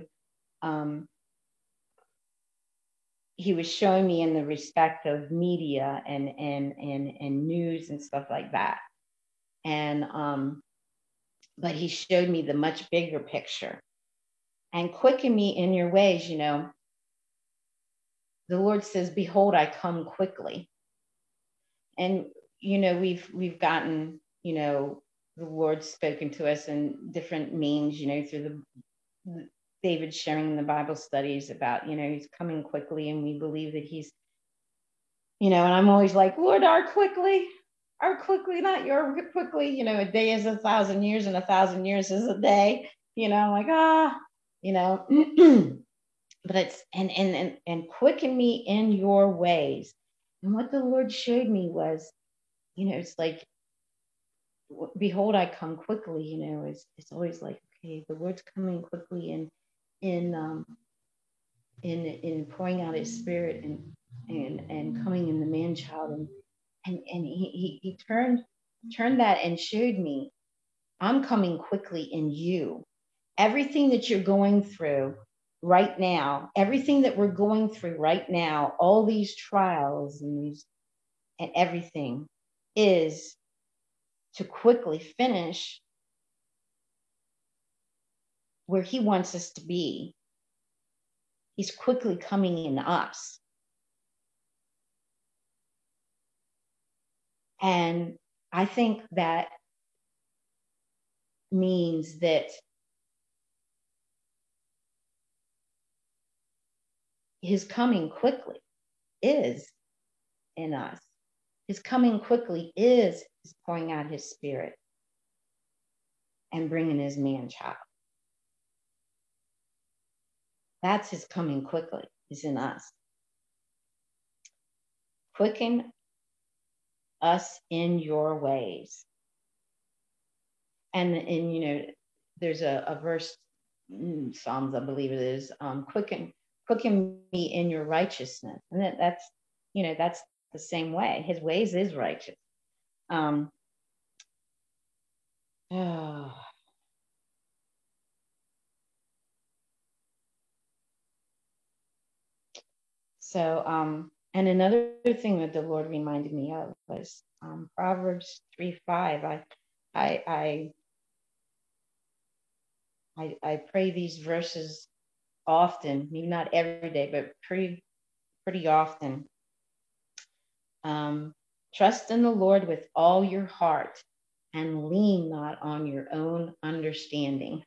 he was showing me in the respect of media and news and stuff like that. And, but he showed me the much bigger picture. And quicken me in your ways, you know. The Lord says, behold, I come quickly. And, you know, we've gotten, you know, the Lord spoken to us in different means, you know, through the David sharing in the Bible studies about, you know, he's coming quickly, and we believe that he's, you know, and I'm always like, Lord, our quickly, not your quickly, you know, a day is 1,000 years and 1,000 years is a day, you know, I'm like, you know, but it's, and quicken me in your ways. And what the Lord showed me was, you know, it's like, behold, I come quickly, you know, it's always like, okay, the Lord's coming quickly in pouring out his spirit and coming in the man child. And he turned that and showed me, I'm coming quickly in you. Everything that you're going through right now, everything that we're going through right now, all these trials and everything is to quickly finish where he wants us to be. He's quickly coming in us. And I think that means that his coming quickly is in us. His coming quickly is pouring out his spirit and bringing his man child. That's his coming quickly, is in us. Quicken us in your ways. And you know, there's a verse, Psalms, I believe it is, quicken me in your righteousness. And that's, you know, that's the same way. His ways is righteous. So, and another thing that the Lord reminded me of was Proverbs 3:5. I pray these verses often, maybe not every day, but pretty often. Trust in the Lord with all your heart and lean not on your own understanding.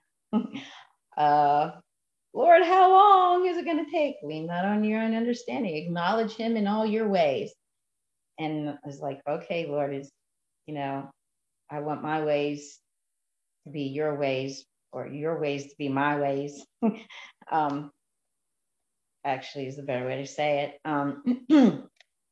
Lord, how long is it going to take? Lean not on your own understanding. Acknowledge him in all your ways. And I was like, okay, Lord, you know, I want my ways to be your ways, or your ways to be my ways. Actually is the better way to say it.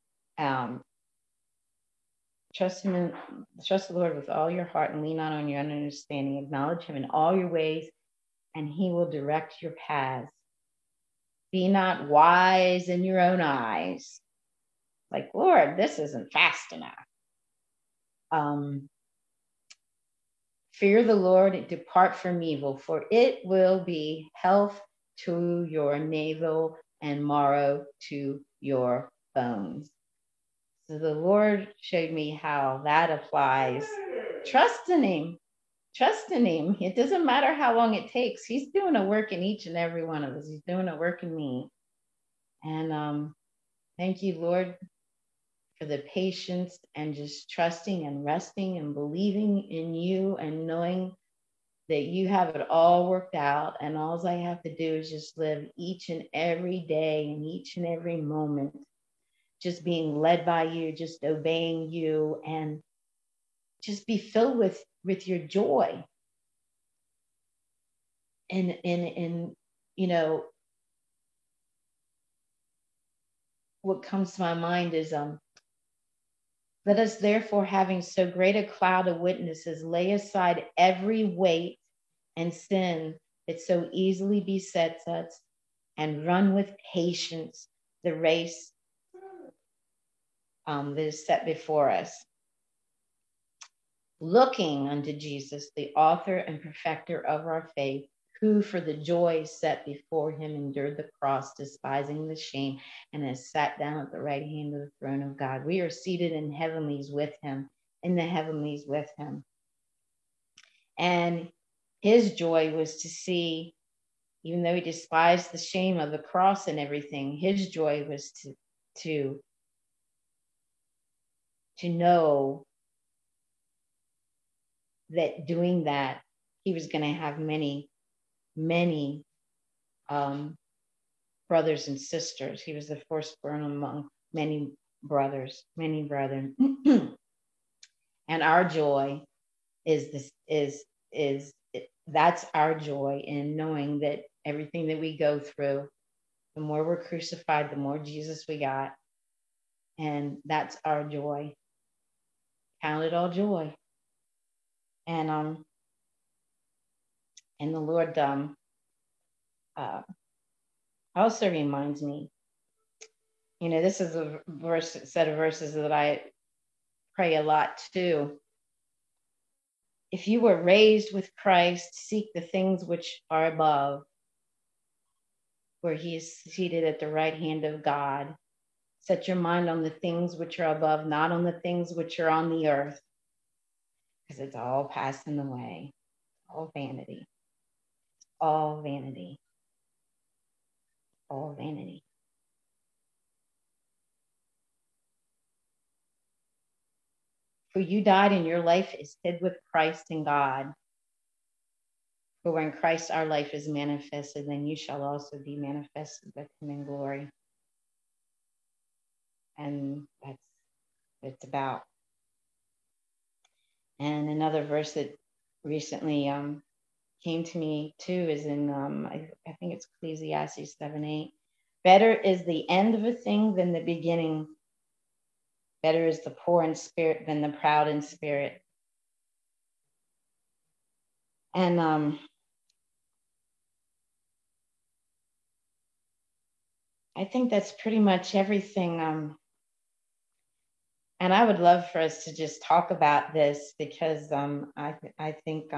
Trust the Lord with all your heart and lean not on your own understanding. Acknowledge him in all your ways, and he will direct your paths. Be not wise in your own eyes. Like, Lord, this isn't fast enough. Fear the Lord and depart from evil, for it will be health to your navel and marrow to your bones. So the Lord showed me how that applies. Trust in him. Trust in him. It doesn't matter how long it takes. He's doing a work in each and every one of us. He's doing a work in me. And thank you, Lord, for the patience and just trusting and resting and believing in you and knowing that you have it all worked out. And all I have to do is just live each and every day and each and every moment, just being led by you, just obeying you, and just be filled with your joy. And you know, what comes to my mind is let us therefore, having so great a cloud of witnesses, lay aside every weight and sin that so easily besets us, and run with patience the race that is set before us, looking unto Jesus, the author and perfecter of our faith, who for the joy set before him endured the cross, despising the shame, and has sat down at the right hand of the throne of God. We are seated in heavenlies with him, in the heavenlies with him. And his joy was to see, even though he despised the shame of the cross and everything, his joy was to know that doing that, he was going to have many brothers and sisters. He was the firstborn among many brothers, many brethren. And our joy that's our joy in knowing that everything that we go through, the more we're crucified, the more Jesus we got. And that's our joy. Count it all joy. And the Lord also reminds me, you know, this is a set of verses that I pray a lot too. If you were raised with Christ, seek the things which are above, where he is seated at the right hand of God. Set your mind on the things which are above, not on the things which are on the earth, because it's all passing away, all vanity, all vanity, all vanity. For you died and your life is hid with Christ in God. For when Christ our life is manifested, then you shall also be manifested with him in glory. And that's what it's about. And another verse that recently came to me too is in, I think it's Ecclesiastes 7:8. Better is the end of a thing than the beginning. Better is the poor in spirit than the proud in spirit. And I think that's pretty much everything. And I would love for us to just talk about this, because I think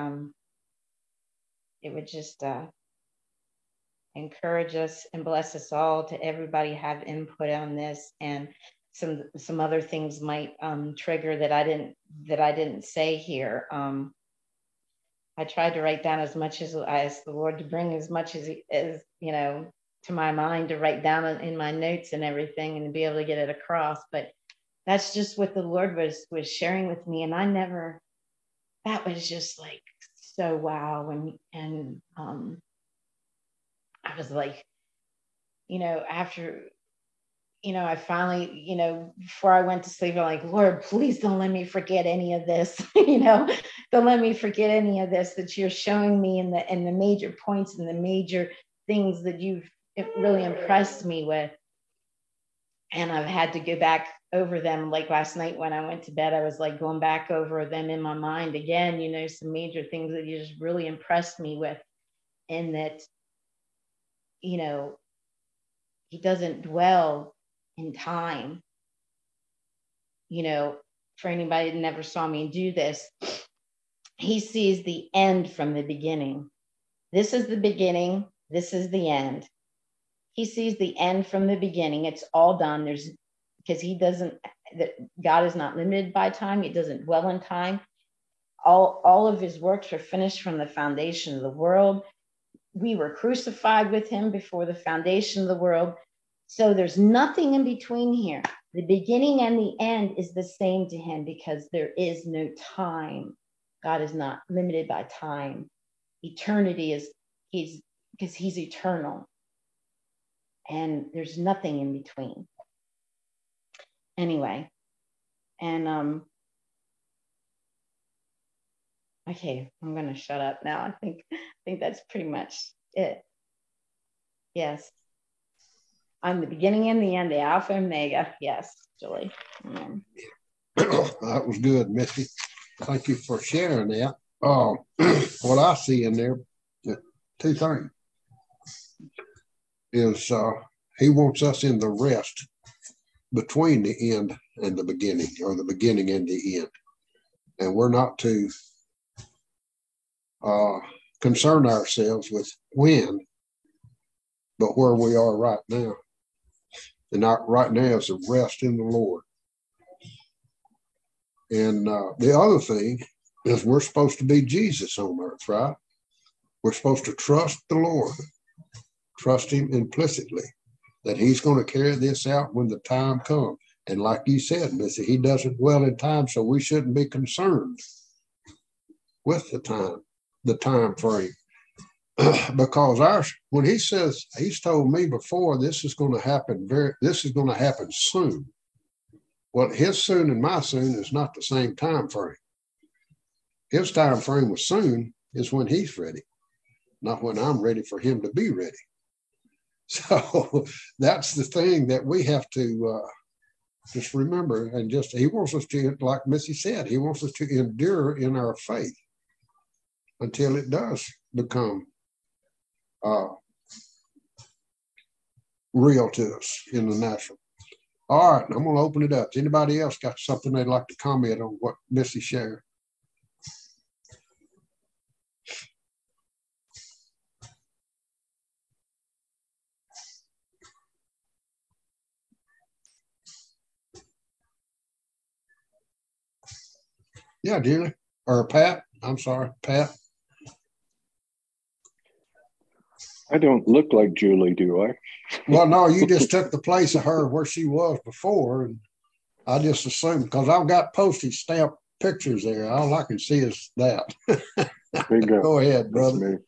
it would just encourage us and bless us all to everybody have input on this, and some other things might trigger that I didn't say here. I tried to write down as much as I asked the Lord to bring as much as you know, to my mind, to write down in my notes and everything, and to be able to get it across. But that's just what the Lord was sharing with me, and that was just like so wow. And I was like, you know, after, you know, I finally, you know, before I went to sleep, I'm like, Lord, please don't let me forget any of this. You know, don't let me forget any of this that you're showing me, in the major points and the major things that you've really impressed me with. And I've had to go back over them. Like last night when I went to bed, I was like going back over them in my mind again, you know, some major things that you just really impressed me with. in that, you know, he doesn't dwell in time. You know, for anybody that never saw me do this, he sees the end from the beginning. This is the beginning. This is the end. He sees the end from the beginning. It's all done. Because God is not limited by time. He doesn't dwell in time. All of his works were finished from the foundation of the world. We were crucified with him before the foundation of the world. So there's nothing in between here. The beginning and the end is the same to him because there is no time. God is not limited by time. Eternity because he's eternal. And there's nothing in between. Anyway, and okay, I'm gonna shut up now. I think that's pretty much it. Yes. I'm the beginning and the end, the Alpha and Omega. Yes, Julie. Amen. That was good, Missy. Thank you for sharing that. What I see in there, two things, is he wants us in the rest between the end and the beginning, or the beginning and the end. And we're not to concern ourselves with when, but where we are right now. And right now is a rest in the Lord. And the other thing is we're supposed to be Jesus on earth, right? We're supposed to trust the Lord, trust him implicitly, that he's going to carry this out when the time comes. And like you said, Missy, he doesn't dwell in time, so we shouldn't be concerned with the time frame. Because when he says, he's told me before, this is going to happen soon. Well, his soon and my soon is not the same time frame. His time frame with soon is when he's ready, not when I'm ready for him to be ready. So that's the thing that we have to just remember, and he wants us to, like Missy said, he wants us to endure in our faith until it does become real to us in the natural. All right, I'm going to open it up. Does anybody else got something they'd like to comment on what Missy shared? Yeah, Julie. Or Pat. I'm sorry, Pat. I don't look like Julie, do I? Well, no, you just took the place of her where she was before. And I just assumed, because I've got postage stamp pictures there. All I can see is that. Bingo. Go ahead, brother.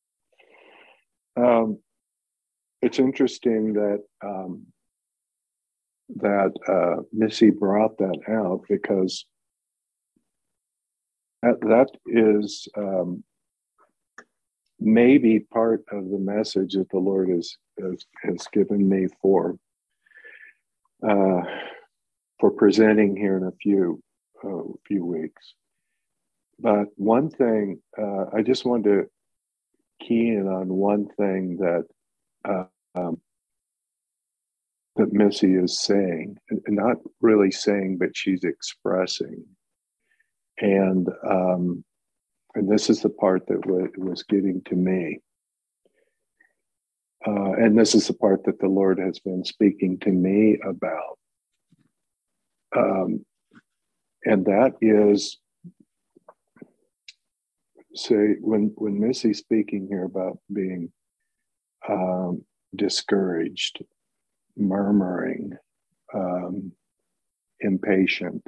It's interesting that Missy brought that out, because that is maybe part of the message that the Lord has given me for presenting here in a few weeks. But one thing, I just wanted to key in on one thing that Missy is saying, and not really saying, but she's expressing. And this is the part that was getting to me. And this is the part that the Lord has been speaking to me about. And that is, say, when Missy's speaking here about being discouraged, murmuring, impatient,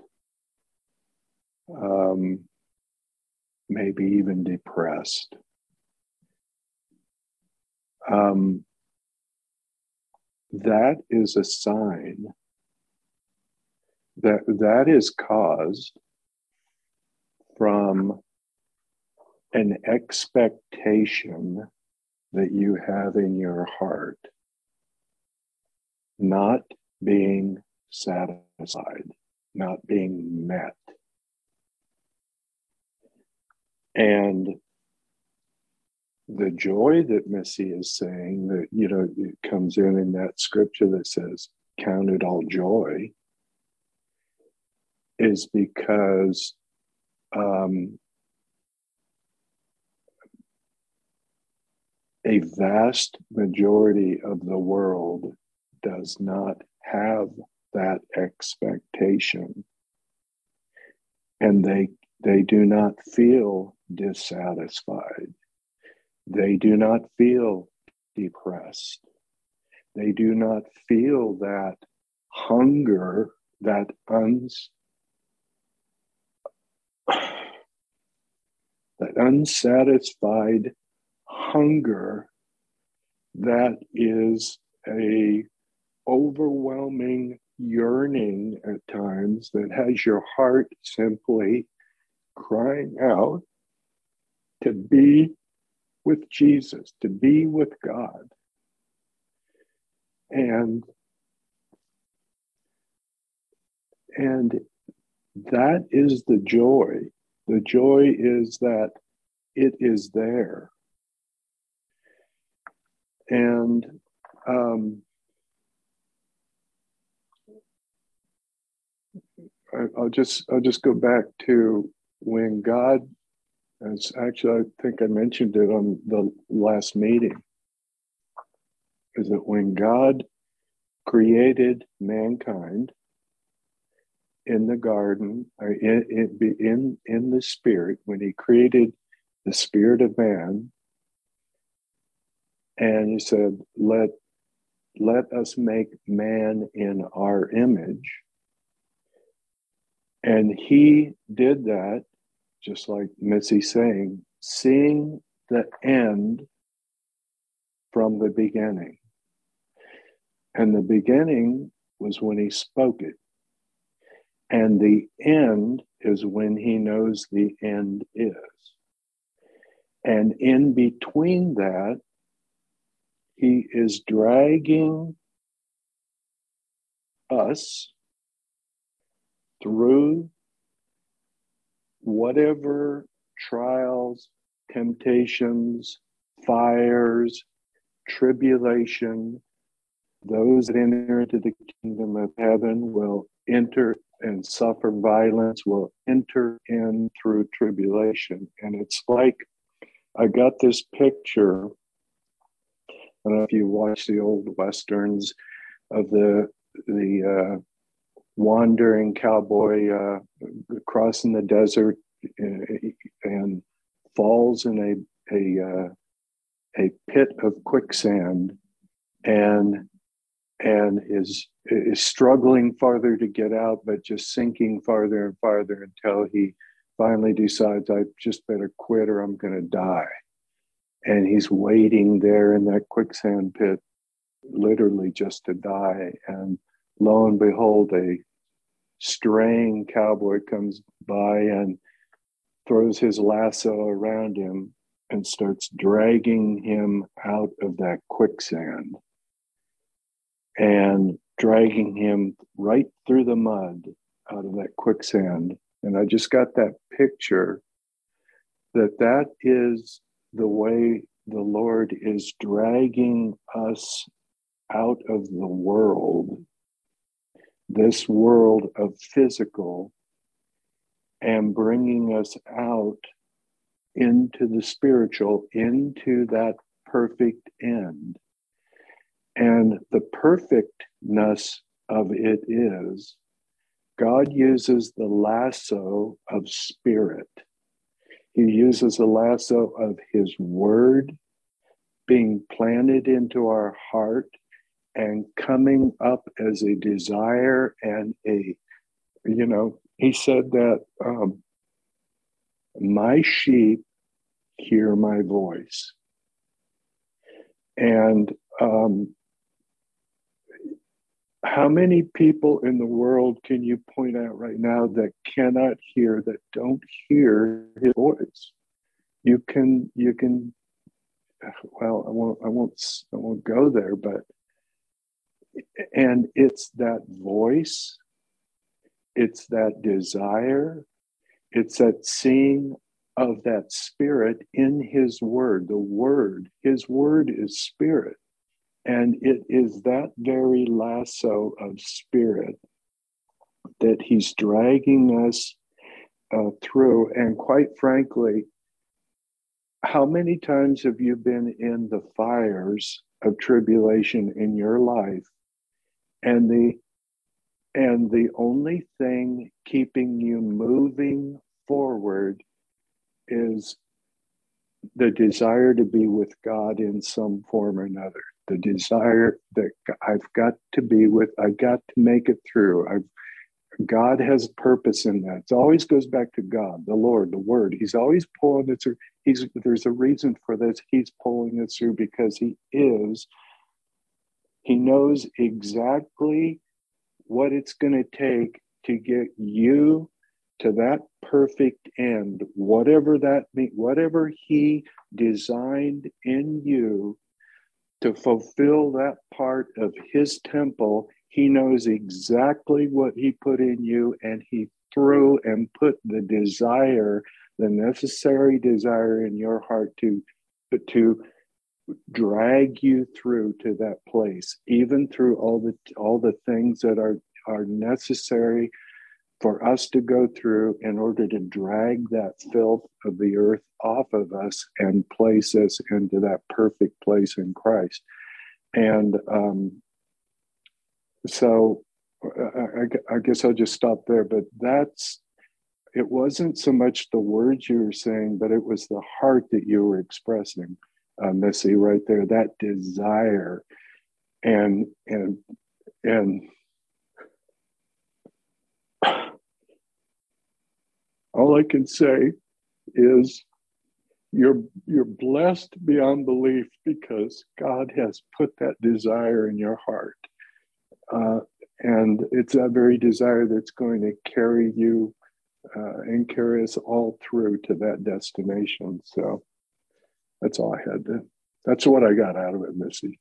maybe even depressed. That is a sign that is caused from an expectation that you have in your heart not being satisfied, not being met. And the joy that Missy is saying, that, you know, it comes in that scripture that says, count it all joy, is because a vast majority of the world does not have that expectation. And they do not feel dissatisfied. They do not feel depressed. They do not feel that hunger, that unsatisfied hunger that is a overwhelming yearning at times, that has your heart simply crying out to be with Jesus, to be with God. And that is the joy. The joy is that it is there. And I'll just go back to when God, as actually I think I mentioned it on the last meeting, is that when God created mankind in the garden, in the spirit, when he created the spirit of man, and he said, let us make man in our image. And he did that, just like Missy's saying, seeing the end from the beginning. And the beginning was when he spoke it. And the end is when he knows the end is. And in between that, he is dragging us through whatever trials, temptations, fires, tribulation. Those that enter into the kingdom of heaven will enter and suffer violence, will enter in through tribulation. And it's like, I got this picture, I don't know if you watch the old Westerns, of the wandering cowboy crossing the desert and falls in a pit of quicksand, and is struggling farther to get out, but just sinking farther and farther until he finally decides, I just better quit or I'm going to die. And he's waiting there in that quicksand pit, literally just to die. And lo and behold, a straying cowboy comes by and throws his lasso around him and starts dragging him out of that quicksand and dragging him right through the mud out of that quicksand. And I just got that picture that is the way the Lord is dragging us out of the world, this world of physical, and bringing us out into the spiritual, into that perfect end. And the perfectness of it is, God uses the lasso of spirit. He uses the lasso of his word being planted into our heart and coming up as a desire and he said that my sheep hear my voice. And how many people in the world can you point out right now that cannot hear, that don't hear his voice? You can, well, I won't go there, but, and it's that voice, it's that desire, it's that seeing of that spirit in his word. The word, his word is spirit. And it is that very lasso of spirit that he's dragging us through. And quite frankly, how many times have you been in the fires of tribulation in your life, and the only thing keeping you moving forward is the desire to be with God in some form or another? The desire that I've got to be with, I've got to make it through. God has purpose in that. It always goes back to God, the Lord, the Word. He's always pulling it through. There's a reason for this. He's pulling us through because he knows exactly what it's going to take to get you to that perfect end, whatever that means, whatever he designed in you to fulfill that part of his temple. He knows exactly what he put in you, and he threw and put the desire, the necessary desire in your heart to drag you through to that place, even through all the things that are necessary for us to go through in order to drag that filth of the earth off of us and place us into that perfect place in Christ. And so I guess I'll just stop there, but it wasn't so much the words you were saying, but it was the heart that you were expressing, Missy, right there, that desire. And all I can say is you're blessed beyond belief because God has put that desire in your heart. And it's that very desire that's going to carry you and carry us all through to that destination. So that's all I had to, that's what I got out of it, Missy.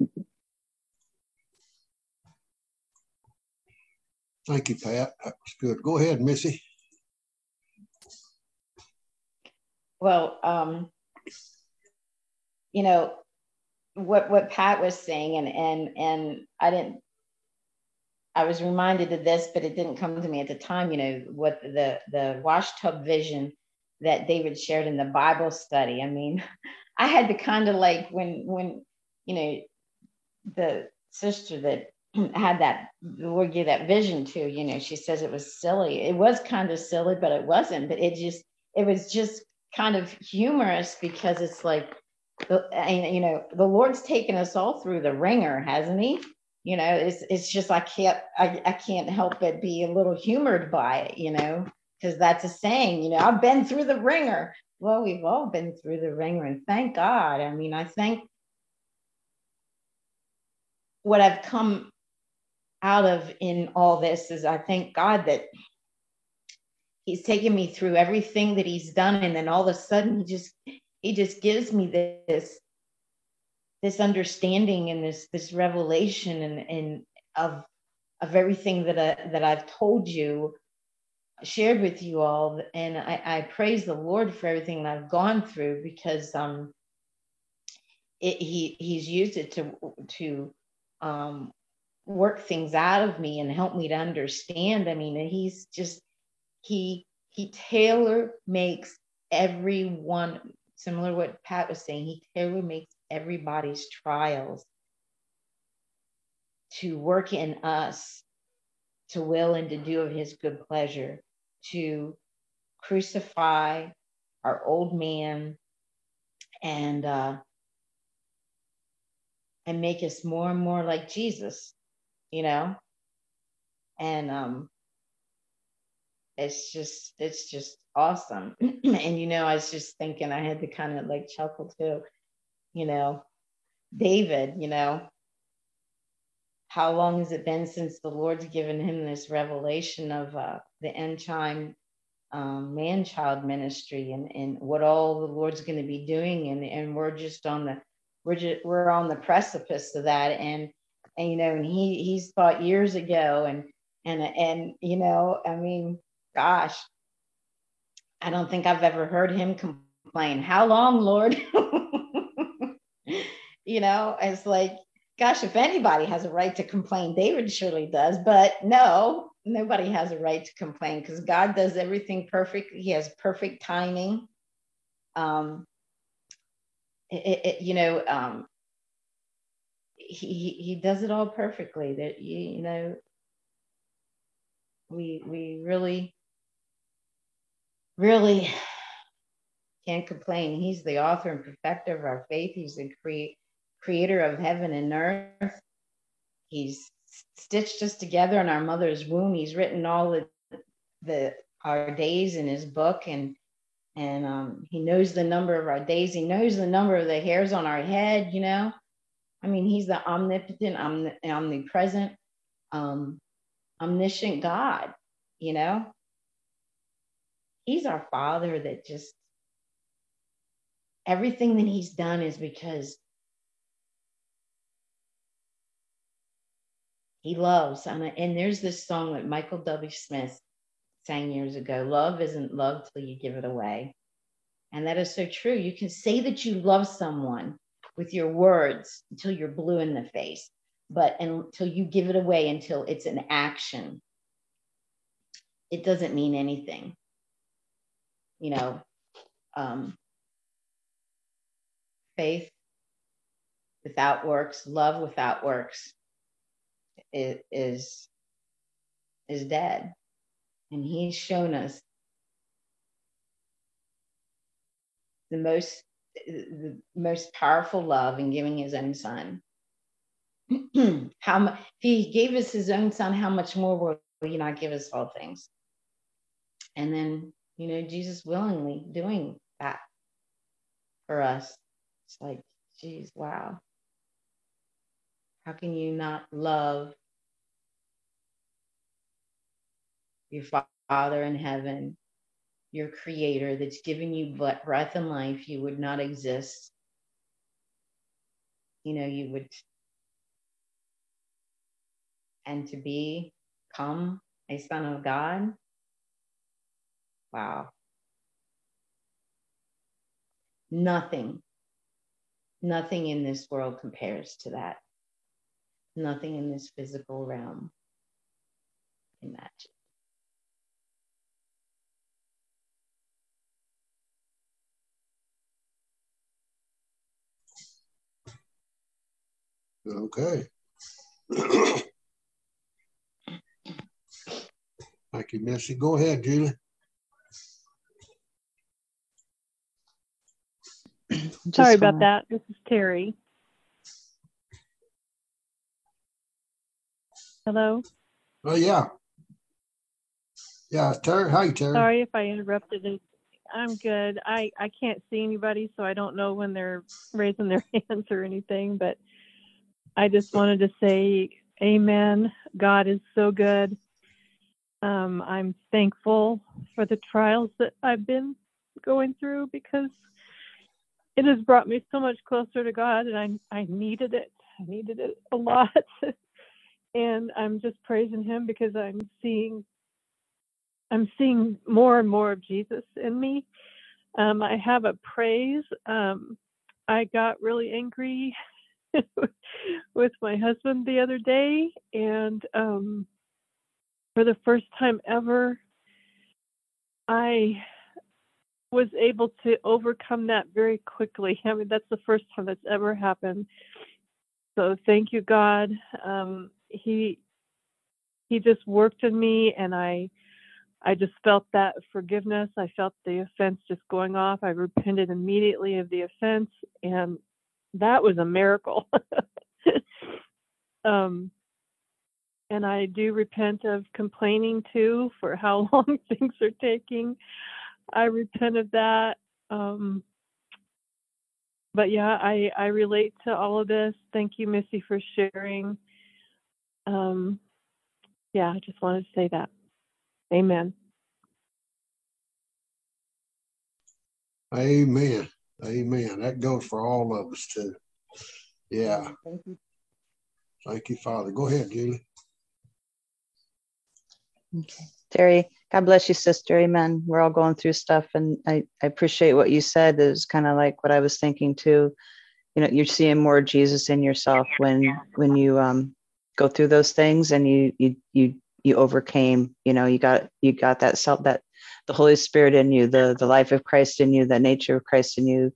Thank you, Pat. That was good. Go ahead, Missy. Well, you know, what Pat was saying, and I was reminded of this, but it didn't come to me at the time, you know, what the wash tub vision that David shared in the Bible study. I mean, I had to kind of like when, you know, the sister that had that, the Lord gave that vision to, you know, she says it was silly. It was kind of silly, but it wasn't, but it was just kind of humorous because it's like, you know, the Lord's taken us all through the ringer, hasn't he? You know, it's just I can't help but be a little humored by it, you know, because that's a saying, you know, I've been through the ringer. Well, we've all been through the ringer, and thank God. I mean, I think what I've come out of in all this is I thank God that he's taken me through everything that he's done, and then all of a sudden he just gives me this understanding and this revelation and of everything that I've told you, shared with you all. And I praise the Lord for everything that I've gone through, because he's used it to work things out of me and help me to understand. I mean, he's just, he tailor makes everyone, similar to what Pat was saying, he tailor makes everybody's trials to work in us, to will and to do of his good pleasure, to crucify our old man and make us more and more like Jesus, you know. And it's just awesome. And you know, I was just thinking, I had to kind of like chuckle too, you know, David, you know, how long has it been since the Lord's given him this revelation of the end time man-child ministry and what all the Lord's going to be doing, and we're just on the precipice of that, and you know, and he's thought years ago, and you know, I mean, gosh, I don't think I've ever heard him complain. How long, Lord? You know, it's like, gosh, if anybody has a right to complain, David surely does. But no, nobody has a right to complain because God does everything perfect. He has perfect timing. You know, he does it all perfectly. That you know, we really can't complain. He's the author and perfecter of our faith. He's the creator of heaven and earth. He's stitched us together in our mother's womb. He's written all our days in his book, and he knows the number of our days. He knows the number of the hairs on our head. You know, I mean, he's the omnipotent, omnipresent, omniscient God. You know, he's our Father. That just everything that he's done is because he loves. And there's this song that Michael W. Smith sang years ago. Love isn't love till you give it away. And that is so true. You can say that you love someone with your words until you're blue in the face, but until you give it away, until it's an action, it doesn't mean anything. You know, faith without works, love without works is dead. And he's shown us the most powerful love in giving his own son. If he gave us his own son, how much more will he not give us all things? And then, you know, Jesus willingly doing that for us. It's like, geez, wow. How can you not love your Father in heaven, your creator that's given you breath and life? You would not exist. You know, you would, and to become a son of God. Wow. Nothing in this world compares to that. Nothing in this physical realm can match it. Okay. Thank you, Missy. Go ahead, Julie. Sorry about that. This is Terry. Hello? Oh, yeah. Yeah, Terry. Hi, Terry. Sorry if I interrupted it. I'm good. I can't see anybody, so I don't know when they're raising their hands or anything, but I just wanted to say amen. God is so good. I'm thankful for the trials that I've been going through because it has brought me so much closer to God, and I needed it. I needed it a lot. And I'm just praising him because I'm seeing more and more of Jesus in me. I have a praise. I got really angry with my husband the other day, and for the first time ever, I was able to overcome that very quickly. I mean, that's the first time that's ever happened. So thank you, God. He just worked in me, and I just felt that forgiveness. I felt the offense just going off. I repented immediately of the offense, and that was a miracle. And I do repent of complaining too for how long things are taking. I repent of that. But yeah, I relate to all of this. Thank you, Missy, for sharing. Yeah, I just wanted to say that. Amen. Amen. Amen. That goes for all of us too. Yeah. Thank you. Thank you, Father. Go ahead, Julie. Okay. Terry, God bless you, sister. Amen. We're all going through stuff, and I appreciate what you said. It was kind of like what I was thinking too. You're seeing more Jesus in yourself when you go through those things, and you overcame. You got that self, that the Holy Spirit in you, the life of Christ in you, the nature of Christ in you,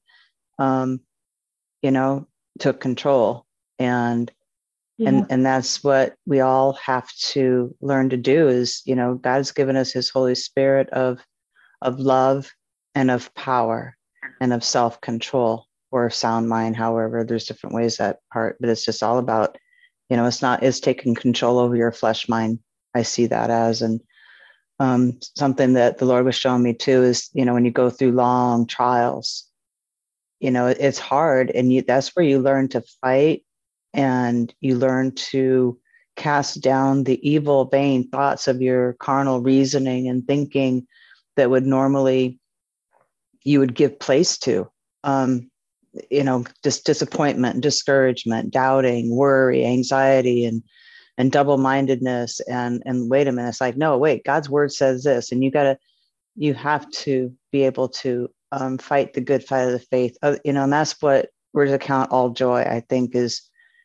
took control. And that's what we all have to learn to do is, God's given us his Holy Spirit of love and of power and of self-control or sound mind. However, there's different ways that part, but it's just all about, it's taking control over your flesh mind. I see that as, and something that the Lord was showing me too is, when you go through long trials, it's hard, and that's where you learn to fight, and you learn to cast down the evil, vain thoughts of your carnal reasoning and thinking that would normally you would give place to, just disappointment, discouragement, doubting, worry, anxiety, and double-mindedness. And wait a minute, it's like, no, wait, God's word says this, and you have to be able to fight the good fight of the faith, and that's what we're to count all joy. I think is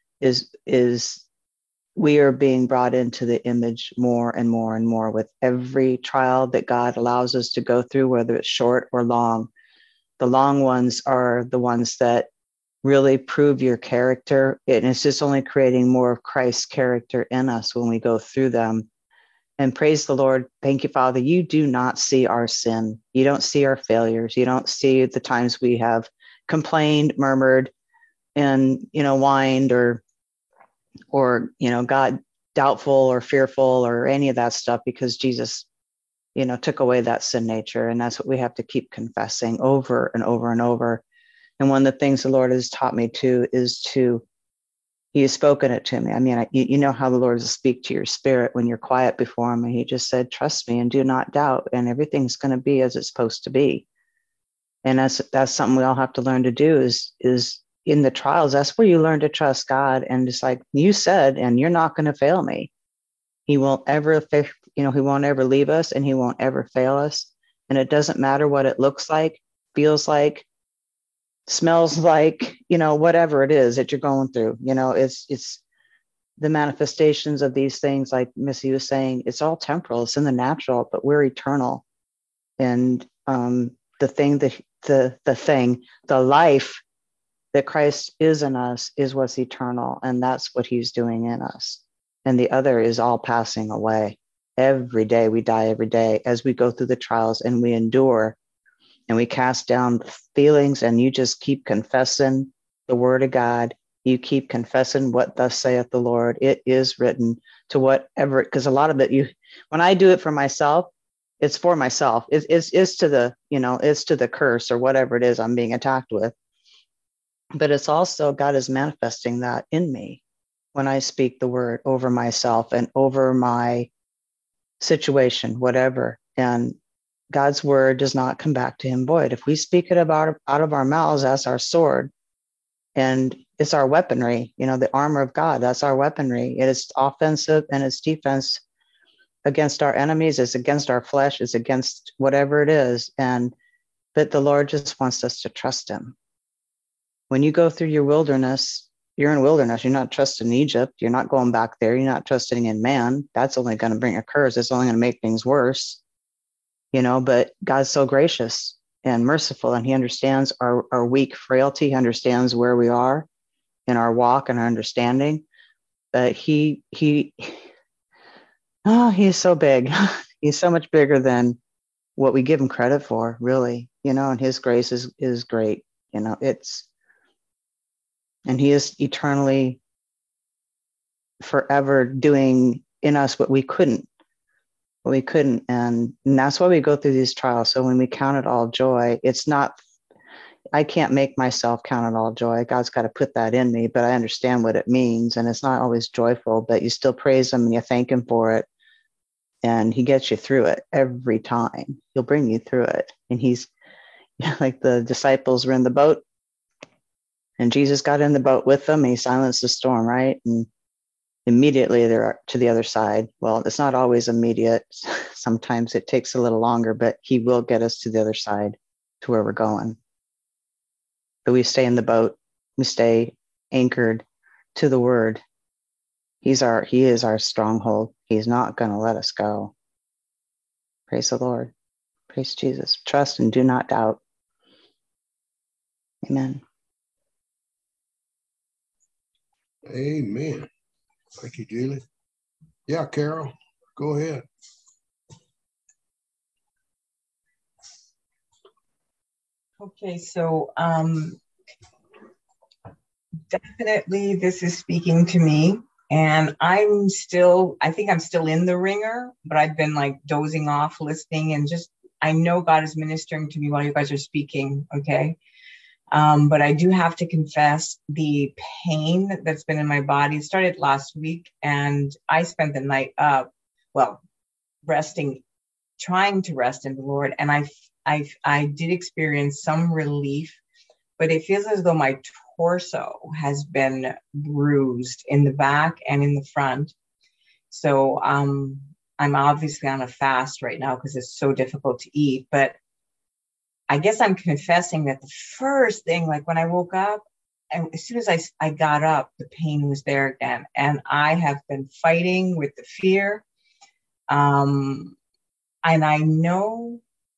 we are being brought into the image more and more and more with every trial that God allows us to go through, whether it's short or long. The long ones are the ones that really prove your character, and it's just only creating more of Christ's character in us when we go through them. And praise the Lord. Thank you, Father. You do not see our sin. You don't see our failures. You don't see the times we have complained, murmured, and, whined or, got doubtful or fearful or any of that stuff, because Jesus, took away that sin nature. And that's what we have to keep confessing over and over and over. And one of the things the Lord has taught me too is he has spoken it to me. I mean, you know how the Lord will speak to your spirit when you're quiet before him. And he just said, trust me and do not doubt, and everything's going to be as it's supposed to be. And that's something we all have to learn to do is in the trials. That's where you learn to trust God. And just like you said, and you're not going to fail me. He won't ever, he won't ever leave us, and he won't ever fail us. And it doesn't matter what it looks like, feels like, smells like, whatever it is that you're going through. It's the manifestations of these things, like Missy was saying, it's all temporal, it's in the natural, but we're eternal. And the life that Christ is in us is what's eternal, and that's what he's doing in us. And the other is all passing away. Every day we die, every day as we go through the trials, and we endure, and we cast down the feelings, and you just keep confessing the word of God. You keep confessing what thus saith the Lord. It is written, to whatever, because a lot of it, when I do it for myself, it's for myself. It's to the, it's to the curse or whatever it is I'm being attacked with. But it's also God is manifesting that in me when I speak the word over myself and over my situation, whatever. And God's word does not come back to him void. If we speak it out of our mouths, that's our sword. And it's our weaponry, the armor of God. That's our weaponry. It is offensive and it's defense against our enemies. It's against our flesh. It's against whatever it is. But the Lord just wants us to trust him. When you go through your wilderness, you're in wilderness. You're not trusting Egypt. You're not going back there. You're not trusting in man. That's only going to bring a curse. It's only going to make things worse. But God's so gracious and merciful, and he understands our weak frailty. He understands where we are in our walk and our understanding. But he is so big. He's so much bigger than what we give him credit for, really, and his grace is great. And he is eternally forever doing in us what we couldn't. And that's why we go through these trials. So when we count it all joy, it's not, I can't make myself count it all joy. God's got to put that in me, but I understand what it means. And it's not always joyful, but you still praise him and you thank him for it. And he gets you through it every time. He'll bring you through it. And he's like the disciples were in the boat, and Jesus got in the boat with them. And he silenced the storm, right? And immediately they're to the other side. Well, it's not always immediate. Sometimes it takes a little longer, but he will get us to the other side, to where we're going. But we stay in the boat. We stay anchored to the word. He is our stronghold. He's not going to let us go. Praise the Lord. Praise Jesus. Trust and do not doubt. Amen. Amen. Thank you, Julie. Yeah, Carol, go ahead. Okay, so definitely this is speaking to me, and I think I'm still in the ringer, but I've been like dozing off, listening, and just, I know God is ministering to me while you guys are speaking, okay? But I do have to confess the pain that's been in my body. It started last week, and I spent the night up, resting, trying to rest in the Lord, and I did experience some relief, but it feels as though my torso has been bruised in the back and in the front. So I'm obviously on a fast right now because it's so difficult to eat, but I guess I'm confessing that the first thing, like when I woke up, and as soon as I got up, the pain was there again. And I have been fighting with the fear. And I know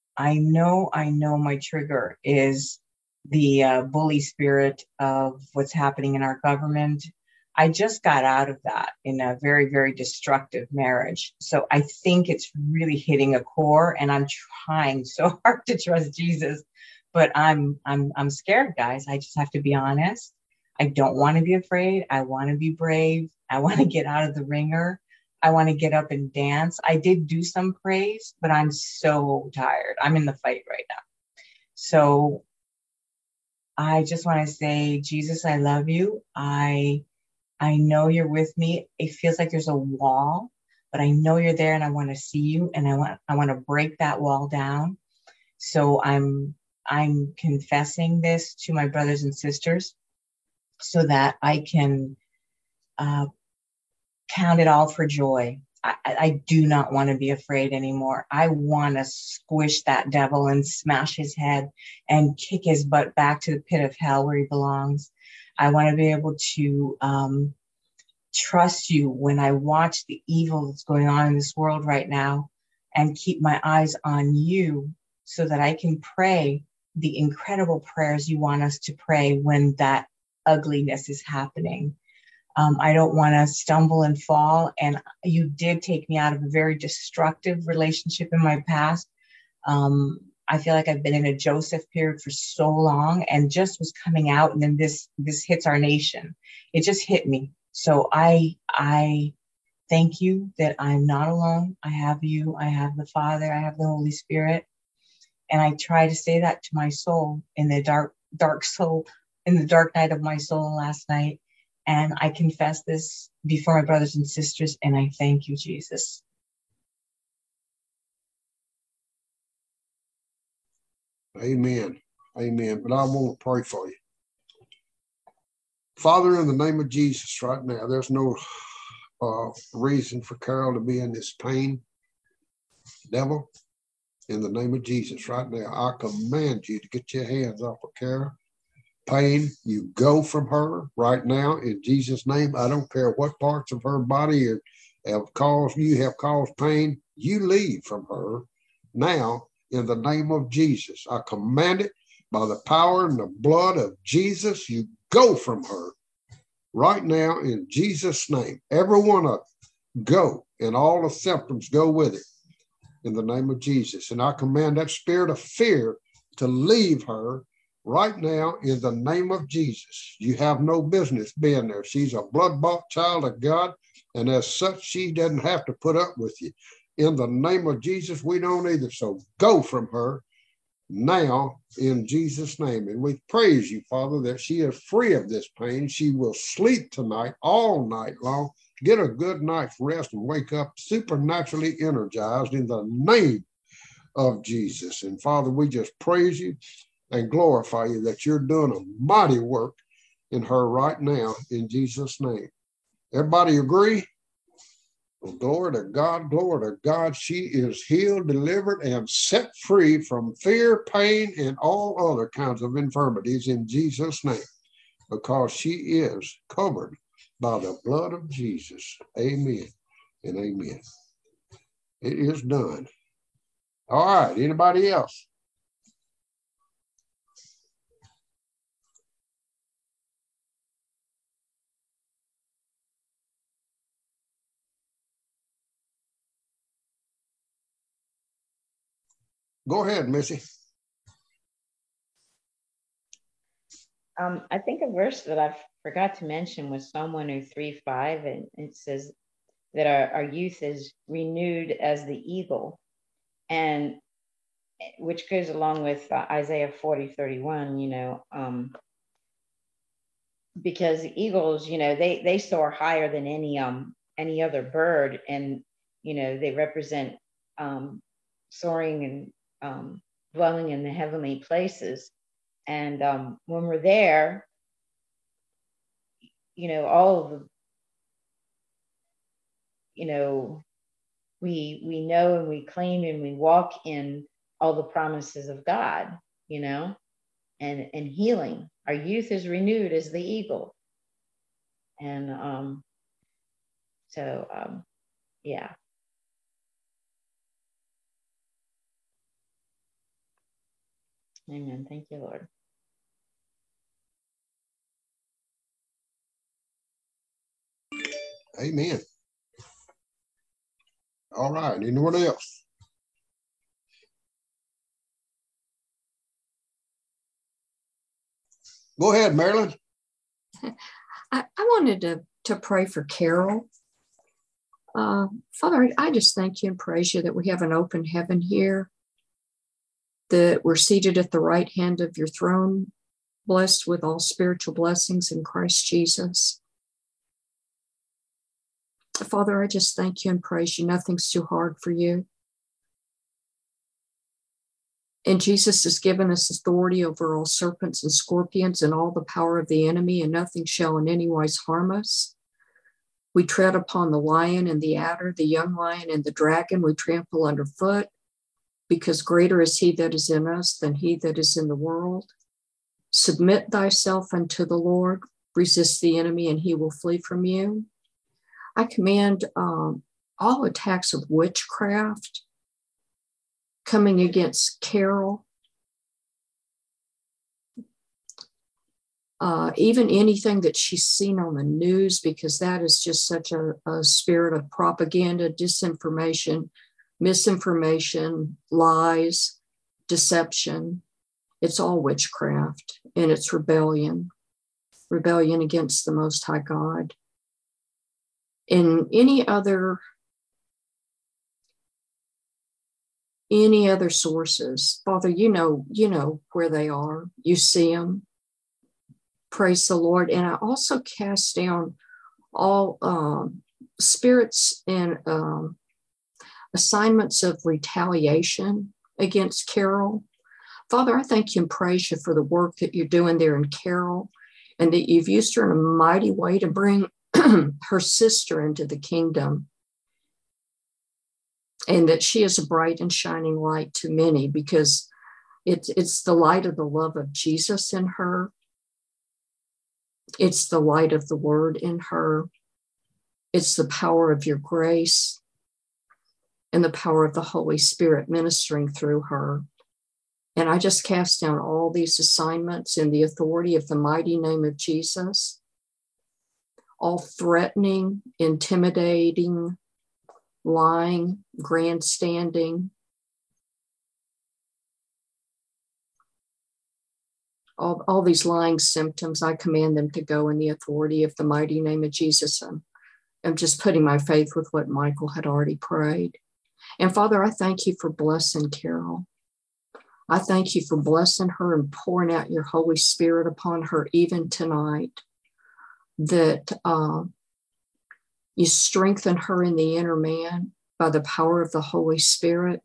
my trigger is the bully spirit of what's happening in our government. I just got out of that in a very, very destructive marriage. So I think it's really hitting a core, and I'm trying so hard to trust Jesus, but I'm scared, guys. I just have to be honest. I don't want to be afraid. I want to be brave. I want to get out of the ringer. I want to get up and dance. I did do some praise, but I'm so tired. I'm in the fight right now. So I just want to say, Jesus, I love you. I know you're with me. It feels like there's a wall, but I know you're there, and I want to see you, and I want to break that wall down. So I'm confessing this to my brothers and sisters so that I can count it all for joy. I do not want to be afraid anymore. I want to squish that devil and smash his head and kick his butt back to the pit of hell where he belongs. I want to be able to trust you when I watch the evil that's going on in this world right now, and keep my eyes on you so that I can pray the incredible prayers you want us to pray when that ugliness is happening. I don't want to stumble and fall. And you did take me out of a very destructive relationship in my past. I feel like I've been in a Joseph period for so long, and just was coming out, and then this hits our nation. It just hit me. So I thank you that I'm not alone. I have you. I have the Father. I have the Holy Spirit. And I try to say that to my soul in the dark soul, in the dark night of my soul last night. And I confess this before my brothers and sisters, and I thank you, Jesus. Amen. Amen. But I want to pray for you. Father, in the name of Jesus right now, there's no reason for Carol to be in this pain. Devil, in the name of Jesus right now, I command you to get your hands off of Carol. Pain, you go from her right now in Jesus' name. I don't care what parts of her body have caused pain. You leave from her now in the name of Jesus. I command it by the power and the blood of Jesus. You go from her right now in Jesus' name. Every one of them go, and all the symptoms go with it in the name of Jesus. And I command that spirit of fear to leave her right now in the name of Jesus. You have no business being there. She's a blood-bought child of God, and as such, she doesn't have to put up with you. In the name of Jesus, we don't either. So go from her now in Jesus' name. And we praise you, Father, that she is free of this pain. She will sleep tonight, all night long, get a good night's rest, and wake up supernaturally energized in the name of Jesus. And Father, we just praise you and glorify you that you're doing a mighty work in her right now in Jesus' name. Everybody agree? Well, glory to God, glory to God. She is healed, delivered, and set free from fear, pain, and all other kinds of infirmities in Jesus' name, because she is covered by the blood of Jesus. Amen and amen. It is done. All right, anybody else? Go ahead, Missy. I think a verse that I forgot to mention was Psalm 103:5, and it says that our youth is renewed as the eagle, and which goes along with Isaiah 40:31, because the eagles, they soar higher than any other bird, and they represent soaring and dwelling in the heavenly places. And when we're there, all of the, we know and we claim and we walk in all the promises of God, and healing. Our youth is renewed as the eagle. And yeah. Amen. Thank you, Lord. Amen. All right, anyone else? Go ahead, Marilyn. I wanted to pray for Carol. Father, I just thank you and praise you that we have an open heaven here, that we're seated at the right hand of your throne, blessed with all spiritual blessings in Christ Jesus. Father, I just thank you and praise you. Nothing's too hard for you. And Jesus has given us authority over all serpents and scorpions and all the power of the enemy, and nothing shall in any wise harm us. We tread upon the lion and the adder, the young lion and the dragon. We trample underfoot, because greater is he that is in us than he that is in the world. Submit thyself unto the Lord, resist the enemy, and he will flee from you. I command all attacks of witchcraft coming against Carol, even anything that she's seen on the news, because that is just such a spirit of propaganda, disinformation, misinformation, lies, deception. It's all witchcraft, and it's rebellion against the Most High God. And any other sources, Father, you know where they are. You see them. Praise the Lord. And I also cast down all spirits and assignments of retaliation against Carol. Father, I thank you and praise you for the work that you're doing there in Carol, and that you've used her in a mighty way to bring her sister into the kingdom, and that she is a bright and shining light to many, because it's the light of the love of Jesus in her. It's the light of the word in her. It's the power of your grace and the power of the Holy Spirit ministering through her. And I just cast down all these assignments in the authority of the mighty name of Jesus. All threatening, intimidating, lying, grandstanding, all these lying symptoms, I command them to go in the authority of the mighty name of Jesus. I'm just putting my faith with what Michael had already prayed. And Father, I thank you for blessing Carol. I thank you for blessing her and pouring out your Holy Spirit upon her even tonight, that you strengthen her in the inner man by the power of the Holy Spirit,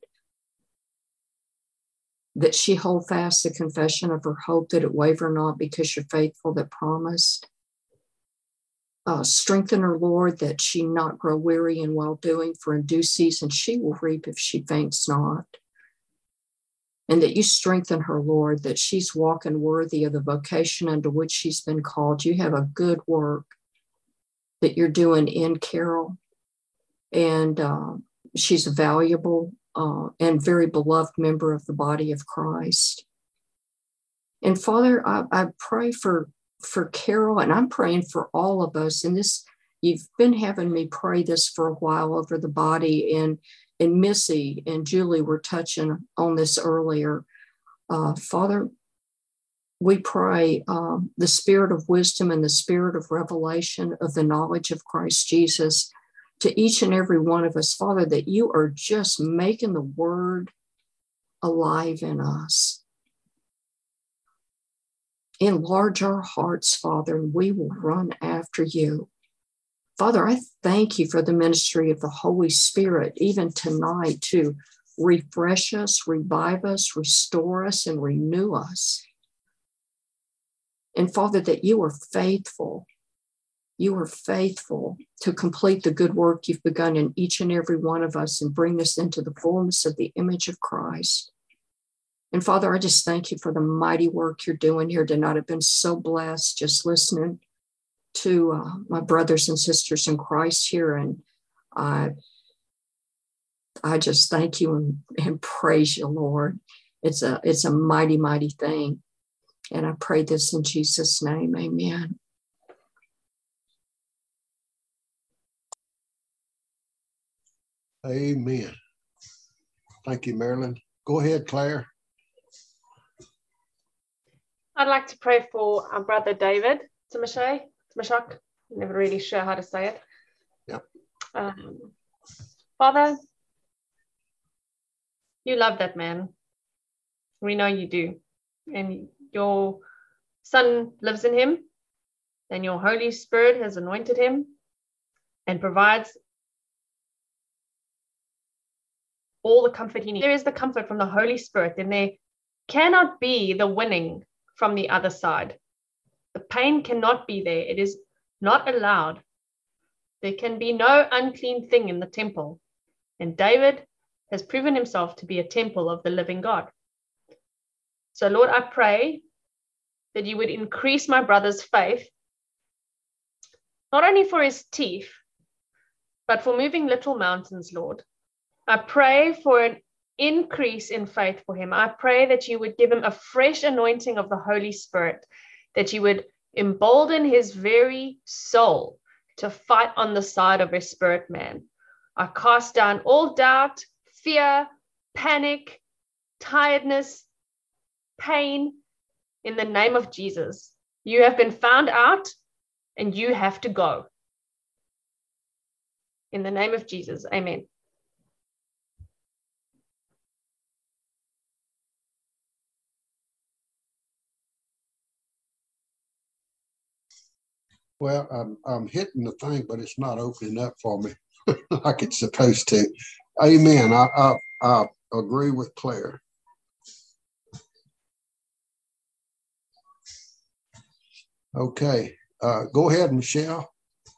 that she hold fast the confession of her hope, that it waver not, because you're faithful that promised. Strengthen her, Lord, that she not grow weary in well-doing, for in due season she will reap if she faints not. And that you strengthen her, Lord, that she's walking worthy of the vocation unto which she's been called. You have a good work that you're doing in Carol, and she's a valuable and very beloved member of the body of Christ. And Father, I pray for Carol, and I'm praying for all of us. And this, you've been having me pray this for a while over the body, and Missy and Julie were touching on this earlier. Father, we pray the spirit of wisdom and the spirit of revelation of the knowledge of Christ Jesus to each and every one of us, Father, that you are just making the word alive in us. Enlarge our hearts, Father, and we will run after you. Father, I thank you for the ministry of the Holy Spirit, even tonight, to refresh us, revive us, restore us, and renew us. And Father, that you are faithful. You are faithful to complete the good work you've begun in each and every one of us and bring us into the fullness of the image of Christ. And Father, I just thank you for the mighty work you're doing here tonight. I've been so blessed just listening to my brothers and sisters in Christ here. And I just thank you and praise you, Lord. It's a mighty, mighty thing. And I pray this in Jesus' name. Amen. Amen. Thank you, Marilyn. Go ahead, Claire. I'd like to pray for our brother David Timashak. Never really sure how to say it. Yep. Father, you love that man. We know you do. And your Son lives in him, and your Holy Spirit has anointed him and provides all the comfort he needs. There is the comfort from the Holy Spirit, and there cannot be the winning from the other side. The pain cannot be there. It is not allowed. There can be no unclean thing in the temple. And David has proven himself to be a temple of the living God. So, Lord, I pray that you would increase my brother's faith, not only for his teeth, but for moving little mountains, Lord. I pray for an increase in faith for him. I pray that you would give him a fresh anointing of the Holy Spirit, that you would embolden his very soul to fight on the side of his spirit man. I cast down all doubt, fear, panic, tiredness, pain in the name of Jesus. You have been found out and you have to go. In the name of Jesus, amen. Well, I'm hitting the thing, but it's not opening up for me like it's supposed to. Amen. I agree with Claire. Okay. Go ahead, Michelle.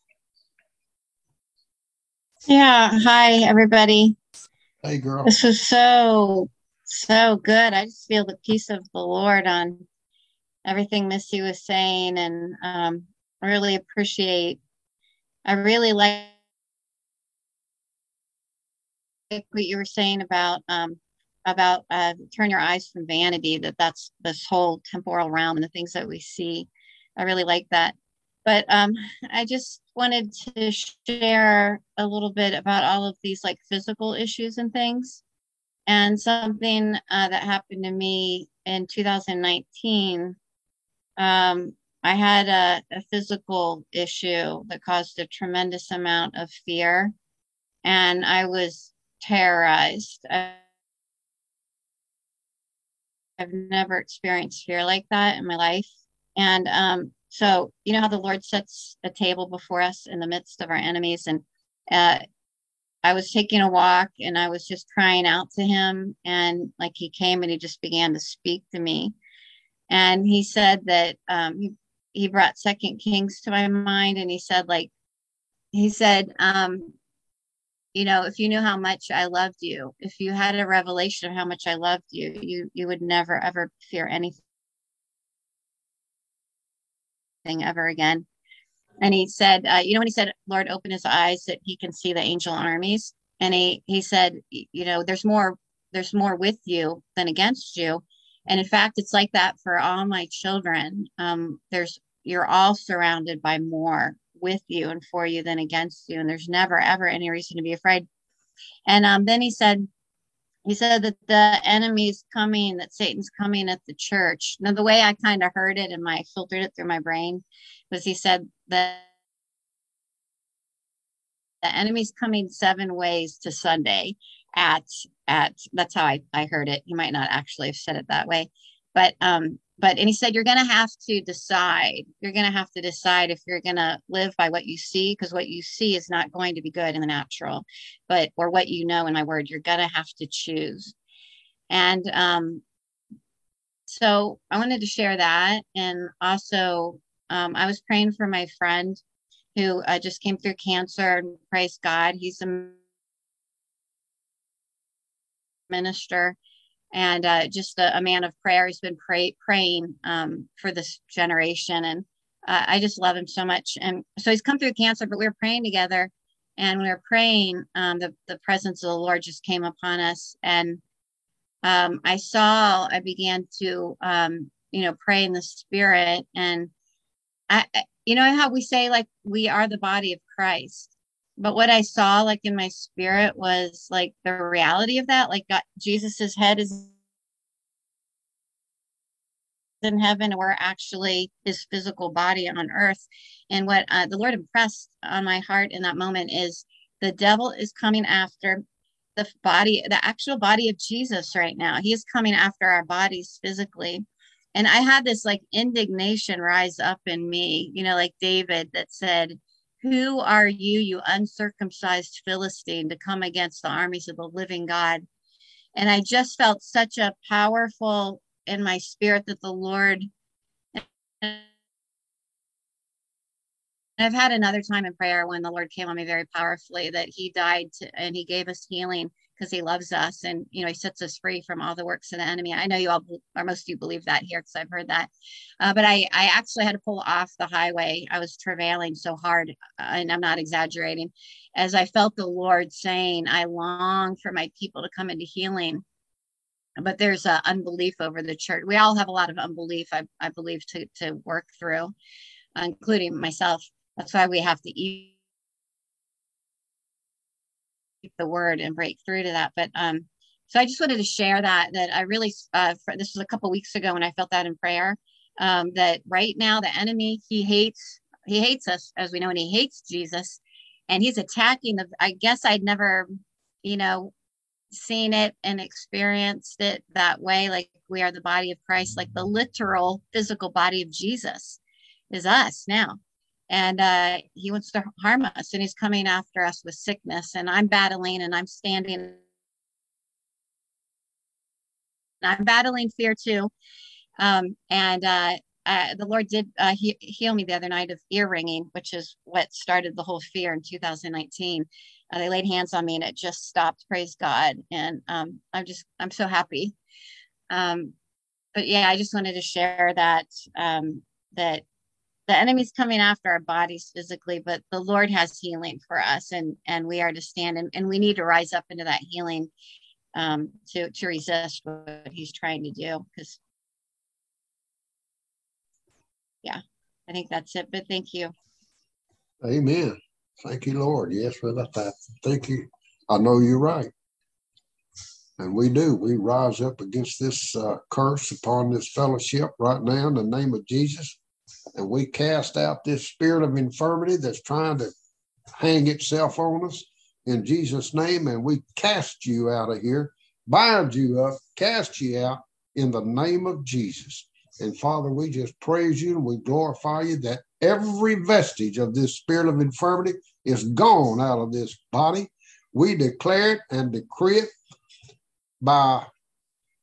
Yeah. Hi, everybody. Hey, girl. This was so good. I just feel the peace of the Lord on everything Missy was saying, and I really appreciate. I really like what you were saying about turn your eyes from vanity. That's this whole temporal realm and the things that we see. I really like that. But I just wanted to share a little bit about all of these like physical issues and things. And something that happened to me in 2019. I had a physical issue that caused a tremendous amount of fear, and I was terrorized. I've never experienced fear like that in my life. And so, you know how the Lord sets a table before us in the midst of our enemies. And I was taking a walk and I was just crying out to him. And like he came and he just began to speak to me. And he said that he brought 2 Kings to my mind, and he said, if you knew how much I loved you, if you had a revelation of how much I loved you, you would never, ever fear anything ever again. And he said, when he said, Lord, open his eyes that he can see the angel armies. And he said, there's more with you than against you. And in fact, it's like that for all my children. You're all surrounded by more with you and for you than against you. And there's never, ever any reason to be afraid. And then he said that the enemy's coming, that Satan's coming at the church. Now, the way I kind of heard it and I filtered it through my brain was he said that the enemy's coming 7 ways to Sunday at that's how I heard it. He might not actually have said it that way, but and he said, you're going to have to decide. You're going to have to decide if you're going to live by what you see, because what you see is not going to be good in the natural, or what you know in my word. You're going to have to choose. And so I wanted to share that. And also, I was praying for my friend who just came through cancer, and praise God, he's a minister and just a man of prayer. He's been praying for this generation, and I just love him so much. And so he's come through cancer, but we were praying together, and we were praying, the presence of the Lord just came upon us. And I began to pray in the Spirit. And how we say, like, we are the body of Christ. But what I saw, like, in my spirit was like the reality of that, like Jesus's head is in heaven, and we're actually his physical body on earth. And what the Lord impressed on my heart in that moment is the devil is coming after the actual body of Jesus right now. He is coming after our bodies physically. And I had this like indignation rise up in me, like David that said, who are you, you uncircumcised Philistine, to come against the armies of the living God? And I just felt such a powerful in my spirit that the Lord, and I've had another time in prayer when the Lord came on me very powerfully, that he died and he gave us healing because he loves us, and he sets us free from all the works of the enemy. I know you all, or most of you, believe that here because I've heard that. But I actually had to pull off the highway. I was travailing so hard, and I'm not exaggerating, as I felt the Lord saying, I long for my people to come into healing. But there's unbelief over the church. We all have a lot of unbelief, I believe, to work through, including myself. That's why we have to eat the word and break through to that. But so I just wanted to share that I really this was a couple weeks ago when I felt that in prayer, that right now the enemy, he hates us, as we know, and he hates Jesus, and he's attacking I guess I'd never seen it and experienced it that way, like we are the body of Christ, like the literal physical body of Jesus is us now. And he wants to harm us, and he's coming after us with sickness. And I'm battling, and I'm standing. And I'm battling fear too. The Lord did heal me the other night of ear ringing, which is what started the whole fear in 2019. They laid hands on me, and it just stopped. Praise God. And I'm so happy. But yeah, I just wanted to share that that the enemy's coming after our bodies physically, but the Lord has healing for us, and we are to stand, and we need to rise up into that healing to resist what he's trying to do. Because yeah, I think that's it. But thank you. Amen. Thank you, Lord. Yes, for that. Thank you. I know you're right. And we do. We rise up against this curse upon this fellowship right now in the name of Jesus. And we cast out this spirit of infirmity that's trying to hang itself on us in Jesus' name. And we cast you out of here, bind you up, cast you out in the name of Jesus. And Father, we just praise you and we glorify you that every vestige of this spirit of infirmity is gone out of this body. We declare it and decree it by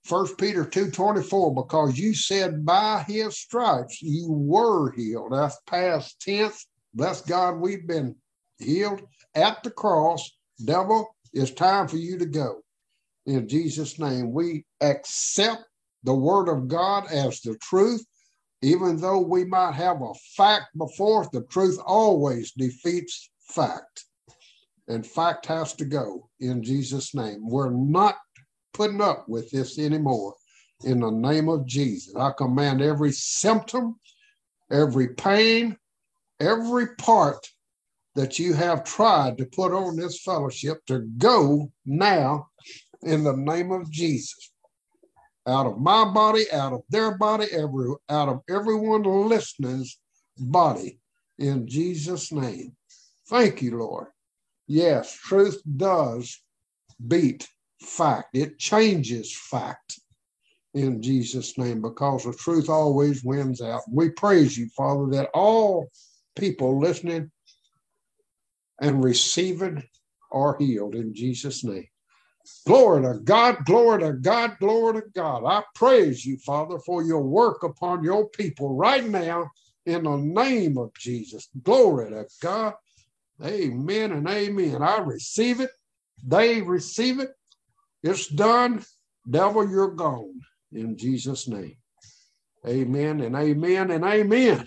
1 Peter 2:24, because you said by his stripes you were healed. That's past tense. Bless God, we've been healed at the cross. Devil, it's time for you to go. In Jesus' name, we accept the word of God as the truth. Even though we might have a fact before us, the truth always defeats fact. And fact has to go in Jesus' name. We're not putting up with this anymore. In the name of Jesus, I command every symptom, every pain, every part that you have tried to put on this fellowship to go now in the name of Jesus. Out of my body, out of their body, out of everyone listening's body, in Jesus' name. Thank you, Lord. Yes, truth does beat fact. It changes fact in Jesus' name, because the truth always wins out. We praise you, Father, that all people listening and receiving are healed in Jesus' name. Glory to God, glory to God, glory to God. I praise you, Father, for your work upon your people right now in the name of Jesus. Glory to God. Amen and amen. I receive it. They receive it. It's done. Devil, you're gone. In Jesus' name. Amen and amen and amen.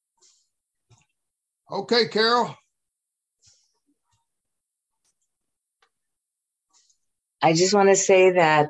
Okay, Carol. I just want to say that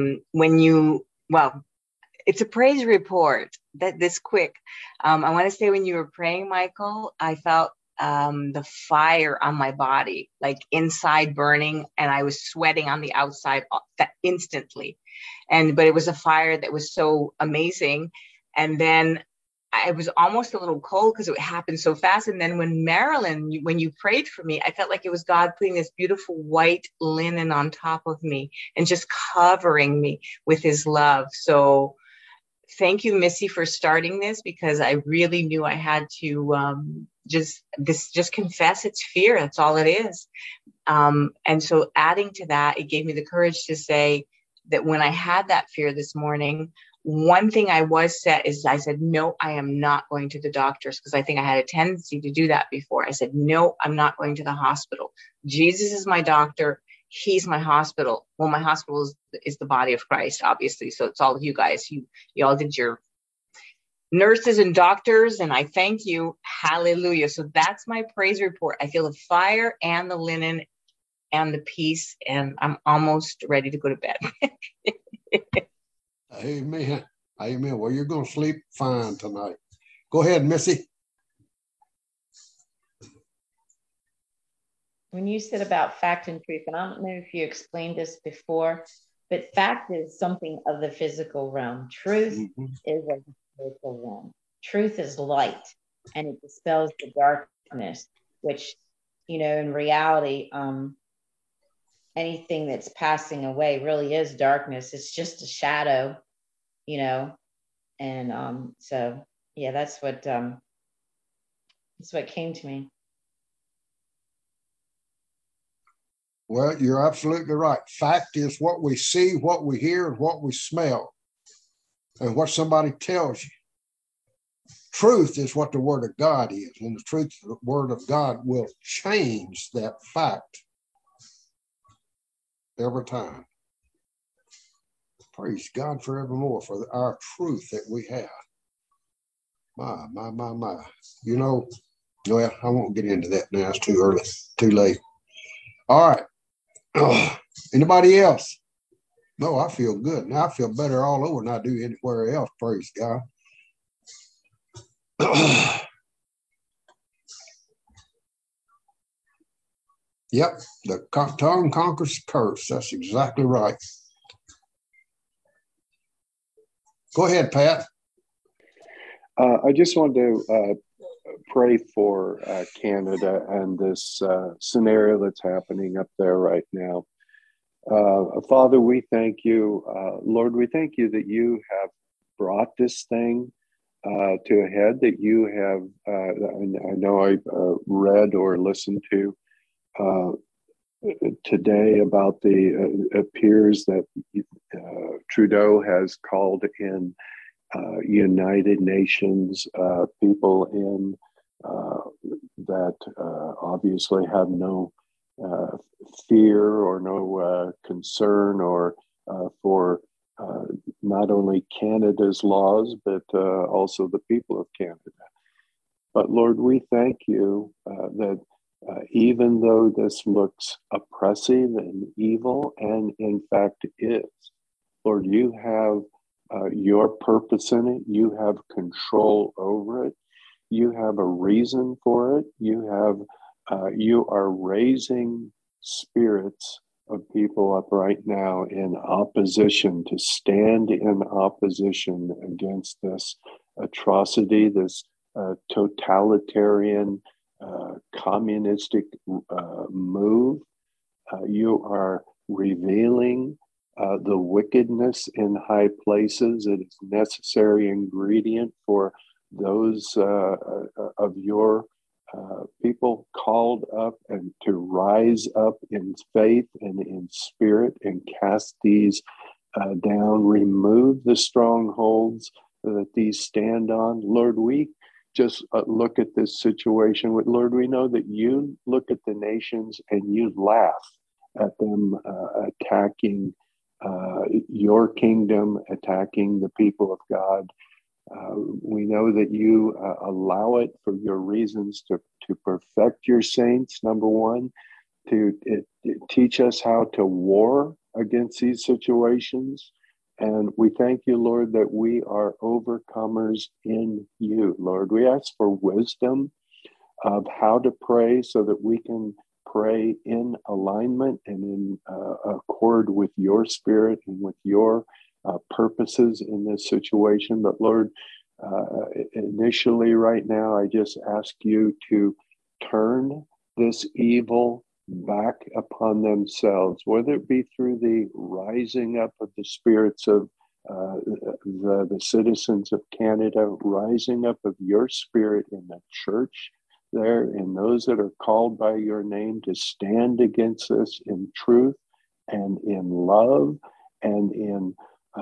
it's a praise report that this quick. I want to say when you were praying, Michael, I felt the fire on my body, like inside burning, and I was sweating on the outside instantly. But it was a fire that was so amazing. And then I was almost a little cold because it happened so fast. And then when Marilyn, when you prayed for me, I felt like it was God putting this beautiful white linen on top of me and just covering me with his love. So thank you, Missy, for starting this, because I really knew I had to just confess it's fear. That's all it is. And so adding to that, it gave me the courage to say that when I had that fear this morning, one thing I was set is I said, no, I am not going to the doctors, because I think I had a tendency to do that before. I said, no, I'm not going to the hospital. Jesus is my doctor. He's my hospital. Well, my hospital is the body of Christ, obviously. So it's all of you guys. You all did your nurses and doctors, and I thank you. Hallelujah. So that's my praise report. I feel the fire and the linen and the peace, and I'm almost ready to go to bed. Amen. Amen. Well, you're going to sleep fine tonight. Go ahead, Missy. When you said about fact and truth, and I don't know if you explained this before, but fact is something of the physical realm. Truth is of the spiritual realm. Truth is light, and it dispels the darkness, which, in reality, anything that's passing away really is darkness. It's just a shadow, and so yeah, that's what came to me. Well, you're absolutely right. Fact is what we see, what we hear, and what we smell, and what somebody tells you. Truth is what the word of God is, and the truth of the word of God will change that fact every time. Praise God forevermore for our truth that we have. My. Well, I won't get into that now. It's too early, too late. All right. Anybody else? No, I feel good. Now I feel better all over than I do anywhere else. Praise God. Yep, the tongue conquers the curse. That's exactly right. Go ahead, Pat. I just wanted to pray for Canada and this scenario that's happening up there right now. Father, we thank you. Lord, we thank you that you have brought this thing to a head, that you have, I know I read or listened to today about the appears that Trudeau has called in United Nations people in that obviously have no fear or no concern or for not only Canada's laws, but also the people of Canada. But Lord, we thank you that even though this looks oppressive and evil, and in fact is, Lord, you have your purpose in it. You have control over it. You have a reason for it. You are raising spirits of people up right now in opposition, to stand in opposition against this atrocity, this totalitarian, communistic move. You are revealing the wickedness in high places. It is a necessary ingredient for those of your people called up and to rise up in faith and in spirit and cast these down, remove the strongholds that these stand on. Lord, we just look at this situation. Lord, we know that you look at the nations and you laugh at them attacking your kingdom, attacking the people of God. We know that you allow it for your reasons to perfect your saints, number one, to teach us how to war against these situations. And we thank you, Lord, that we are overcomers in you, Lord. We ask for wisdom of how to pray so that we can pray in alignment and in accord with your spirit and with your purposes in this situation. But Lord, initially right now, I just ask you to turn this evil back upon themselves, whether it be through the rising up of the spirits of the citizens of Canada, rising up of your spirit in the church there, and those that are called by your name to stand against this in truth and in love and in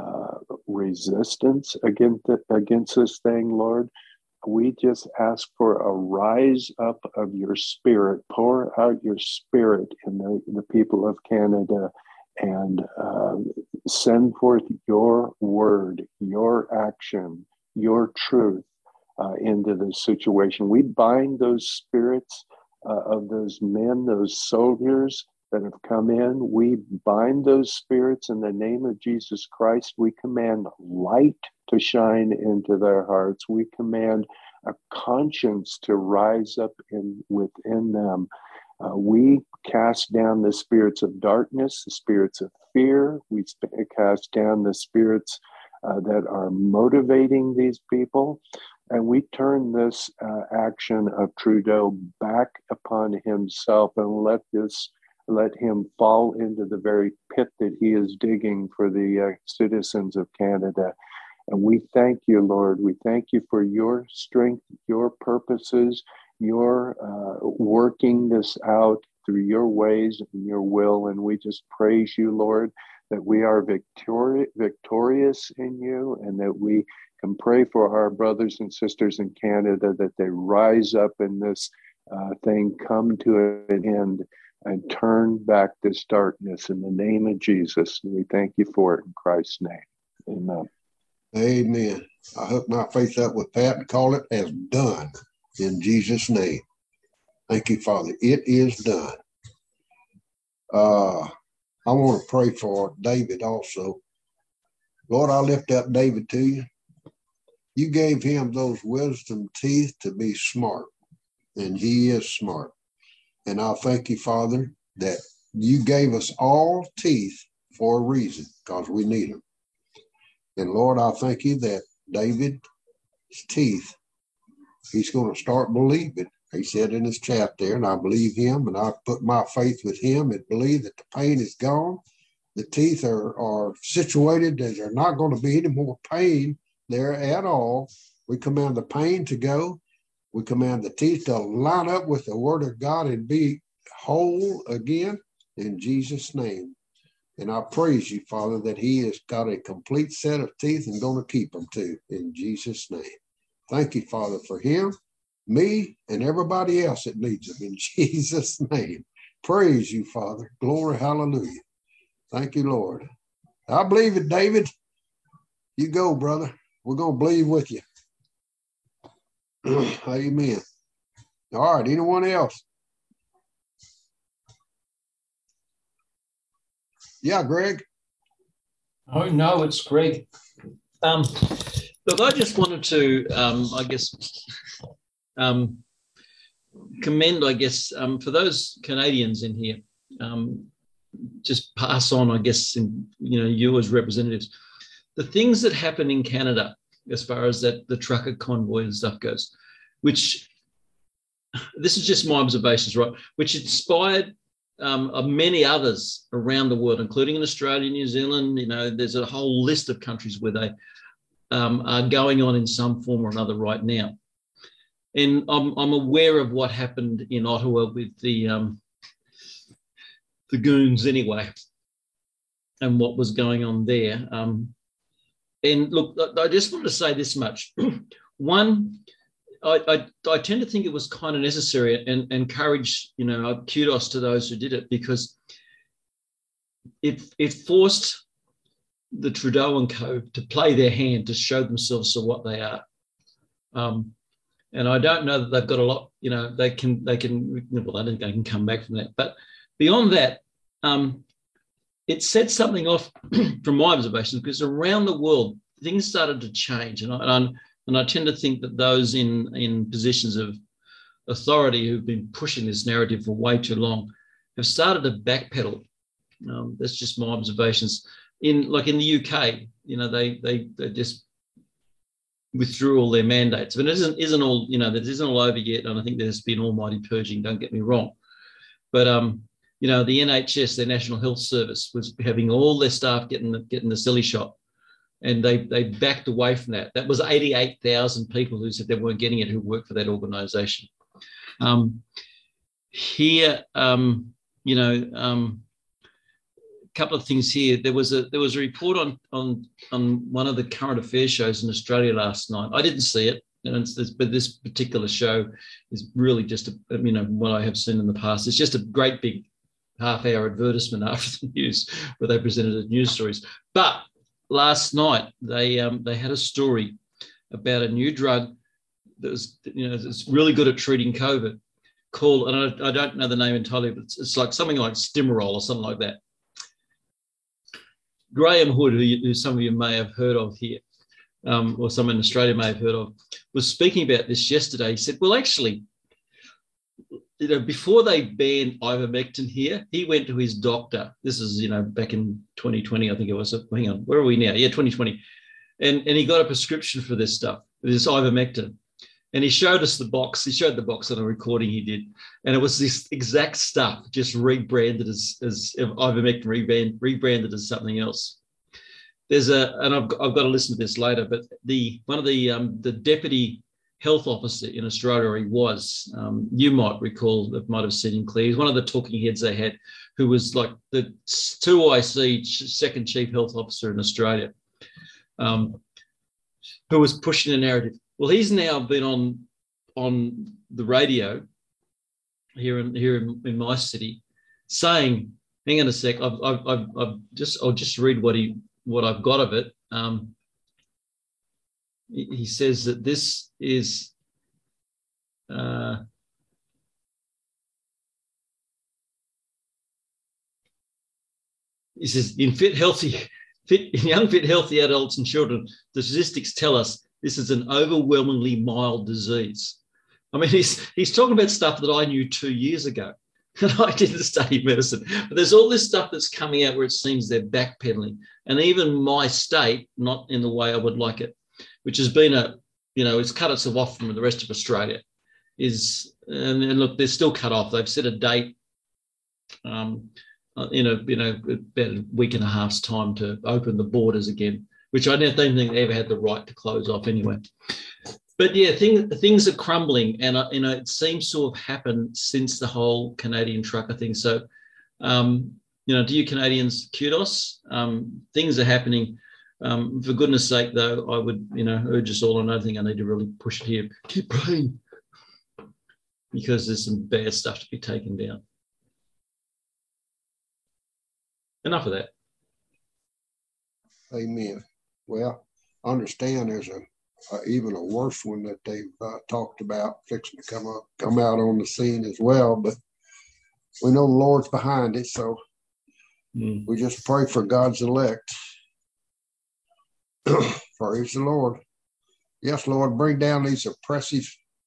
resistance against this thing, Lord. We just ask for a rise up of your spirit. Pour out your spirit in the people of Canada and send forth your word, your action, your truth into this situation. We bind those spirits of those men, those soldiers that have come in. We bind those spirits in the name of Jesus Christ. We command light to shine into their hearts. We command a conscience to rise up within them. We cast down the spirits of darkness, the spirits of fear. We cast down the spirits that are motivating these people. And we turn this action of Trudeau back upon himself and let him fall into the very pit that he is digging for the citizens of Canada. And we thank you, Lord. We thank you for your strength, your purposes, your working this out through your ways and your will. And we just praise you, Lord, that we are victorious in you, and that we can pray for our brothers and sisters in Canada, that they rise up in this thing, come to an end, and turn back this darkness in the name of Jesus. And we thank you for it in Christ's name. Amen. Amen. I hook my faith up with Pat and call it as done in Jesus' name. Thank you, Father. It is done. I want to pray for David also. Lord, I lift up David to you. You gave him those wisdom teeth to be smart, and he is smart. And I thank you, Father, that you gave us all teeth for a reason, because we need them. And Lord, I thank you that David's teeth, he's going to start believing. He said in his chat there, and I believe him, and I put my faith with him and believe that the pain is gone. The teeth are situated that there's not going to be any more pain there at all. We command the pain to go. We command the teeth to line up with the word of God and be whole again in Jesus' name. And I praise you, Father, that he has got a complete set of teeth and going to keep them too, in Jesus' name. Thank you, Father, for him, me, and everybody else that needs them, in Jesus' name. Praise you, Father. Glory, hallelujah. Thank you, Lord. I believe it, David. You go, brother. We're going to believe with you. Amen. All right, anyone else? Yeah, Greg. Oh, no, it's Greg. Look, I just wanted to, I guess, commend, I guess, for those Canadians in here, just pass on, I guess, you as representatives, the things that happen in Canada as far as that the trucker convoy and stuff goes, which, this is just my observations, right, which inspired many others around the world, including in Australia, New Zealand. There's a whole list of countries where they are going on in some form or another right now. And I'm aware of what happened in Ottawa with the goons anyway, and what was going on there. And look, I just want to say this much. One, I tend to think it was kind of necessary and encourage, kudos to those who did it, because it forced the Trudeau and co to play their hand, to show themselves for what they are. And I don't know that they've got a lot, they can, well, I don't think they can come back from that. But beyond that, it set something off from my observations, because around the world, things started to change. And I tend to think that those in positions of authority who've been pushing this narrative for way too long have started to backpedal. That's just my observations. In the UK, they just withdrew all their mandates. I mean, it isn't all, that isn't all over yet. And I think there's been almighty purging, don't get me wrong. But, the NHS, their National Health Service, was having all their staff getting the silly shot. And they backed away from that. That was 88,000 people who said they weren't getting it, who worked for that organisation. Here, couple of things here. There was a report on one of the current affairs shows in Australia last night. I didn't see it, but this particular show is really just what I have seen in the past. It's just a great big half-hour advertisement after the news where they presented news stories. But last night they had a story about a new drug that was it's really good at treating COVID, called, and I don't know the name entirely, but it's like something like Stimorol or something like that. Graham Hood, who some of you may have heard of here, or some in Australia may have heard of, was speaking about this yesterday. He said, well, actually, before they banned ivermectin here, he went to his doctor. This is, back in 2020, I think it was. Hang on, where are we now? Yeah, 2020. And he got a prescription for this stuff, this ivermectin. And he showed us the box. He showed the box on a recording he did. And it was this exact stuff, just rebranded as ivermectin, rebranded as something else. And I've got to listen to this later, but one of the deputy health officer in Australia, he was, you might recall, might have seen him clear. He's one of the talking heads they had, who was like the 2IC second chief health officer in Australia, who was pushing the narrative. Well, he's now been on the radio here in my city, saying, "Hang on a sec, I'll just read what I've got of it." He says that this is he says in young, fit, healthy adults and children, the statistics tell us this is an overwhelmingly mild disease. I mean, he's talking about stuff that I knew 2 years ago, and I didn't study medicine. But there's all this stuff that's coming out where it seems they're backpedaling, and even my state, not in the way I would like it, which has been it's cut itself off from the rest of Australia, and look, they're still cut off. They've set a date, about a week and a half's time to open the borders again, which I don't think they ever had the right to close off anyway. But yeah, things are crumbling, and it seems to have happened since the whole Canadian trucker thing. So To you Canadians, kudos. Things are happening. For goodness sake, though, I would, urge us all, and I don't think I need to really push it here. Keep praying, because there's some bad stuff to be taken down. Enough of that. Amen. Well, I understand there's even a worse one that they've talked about fixing to come out on the scene as well, but we know the Lord's behind it, so we just pray for God's elect. Praise the Lord. Yes, Lord, bring down these oppressive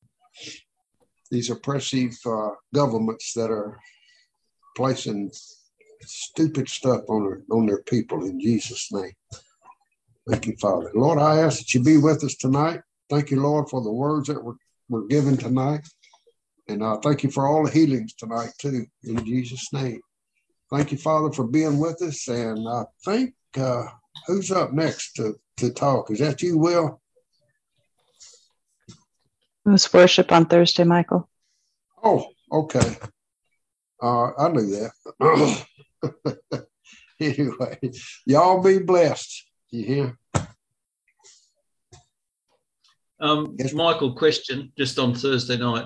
governments that are placing stupid stuff on their people, in Jesus' name. Thank you, Father. Lord, I ask that you be with us tonight. Thank you, Lord, for the words that were given tonight. And thank you for all the healings tonight, too, in Jesus' name. Thank you, Father, for being with us. And I think, who's up next to talk? Is that you, Will? It was worship on Thursday, Michael. Oh, okay. I knew that. Anyway, y'all be blessed. You hear? Michael, question just on Thursday night.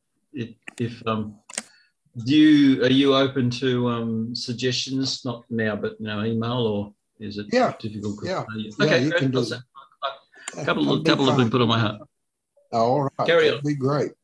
Are you open to suggestions? Not now, but email, or is it difficult? Yeah. Okay, you can do that. A couple of them put on my heart. All right. Carry on. That'd be great.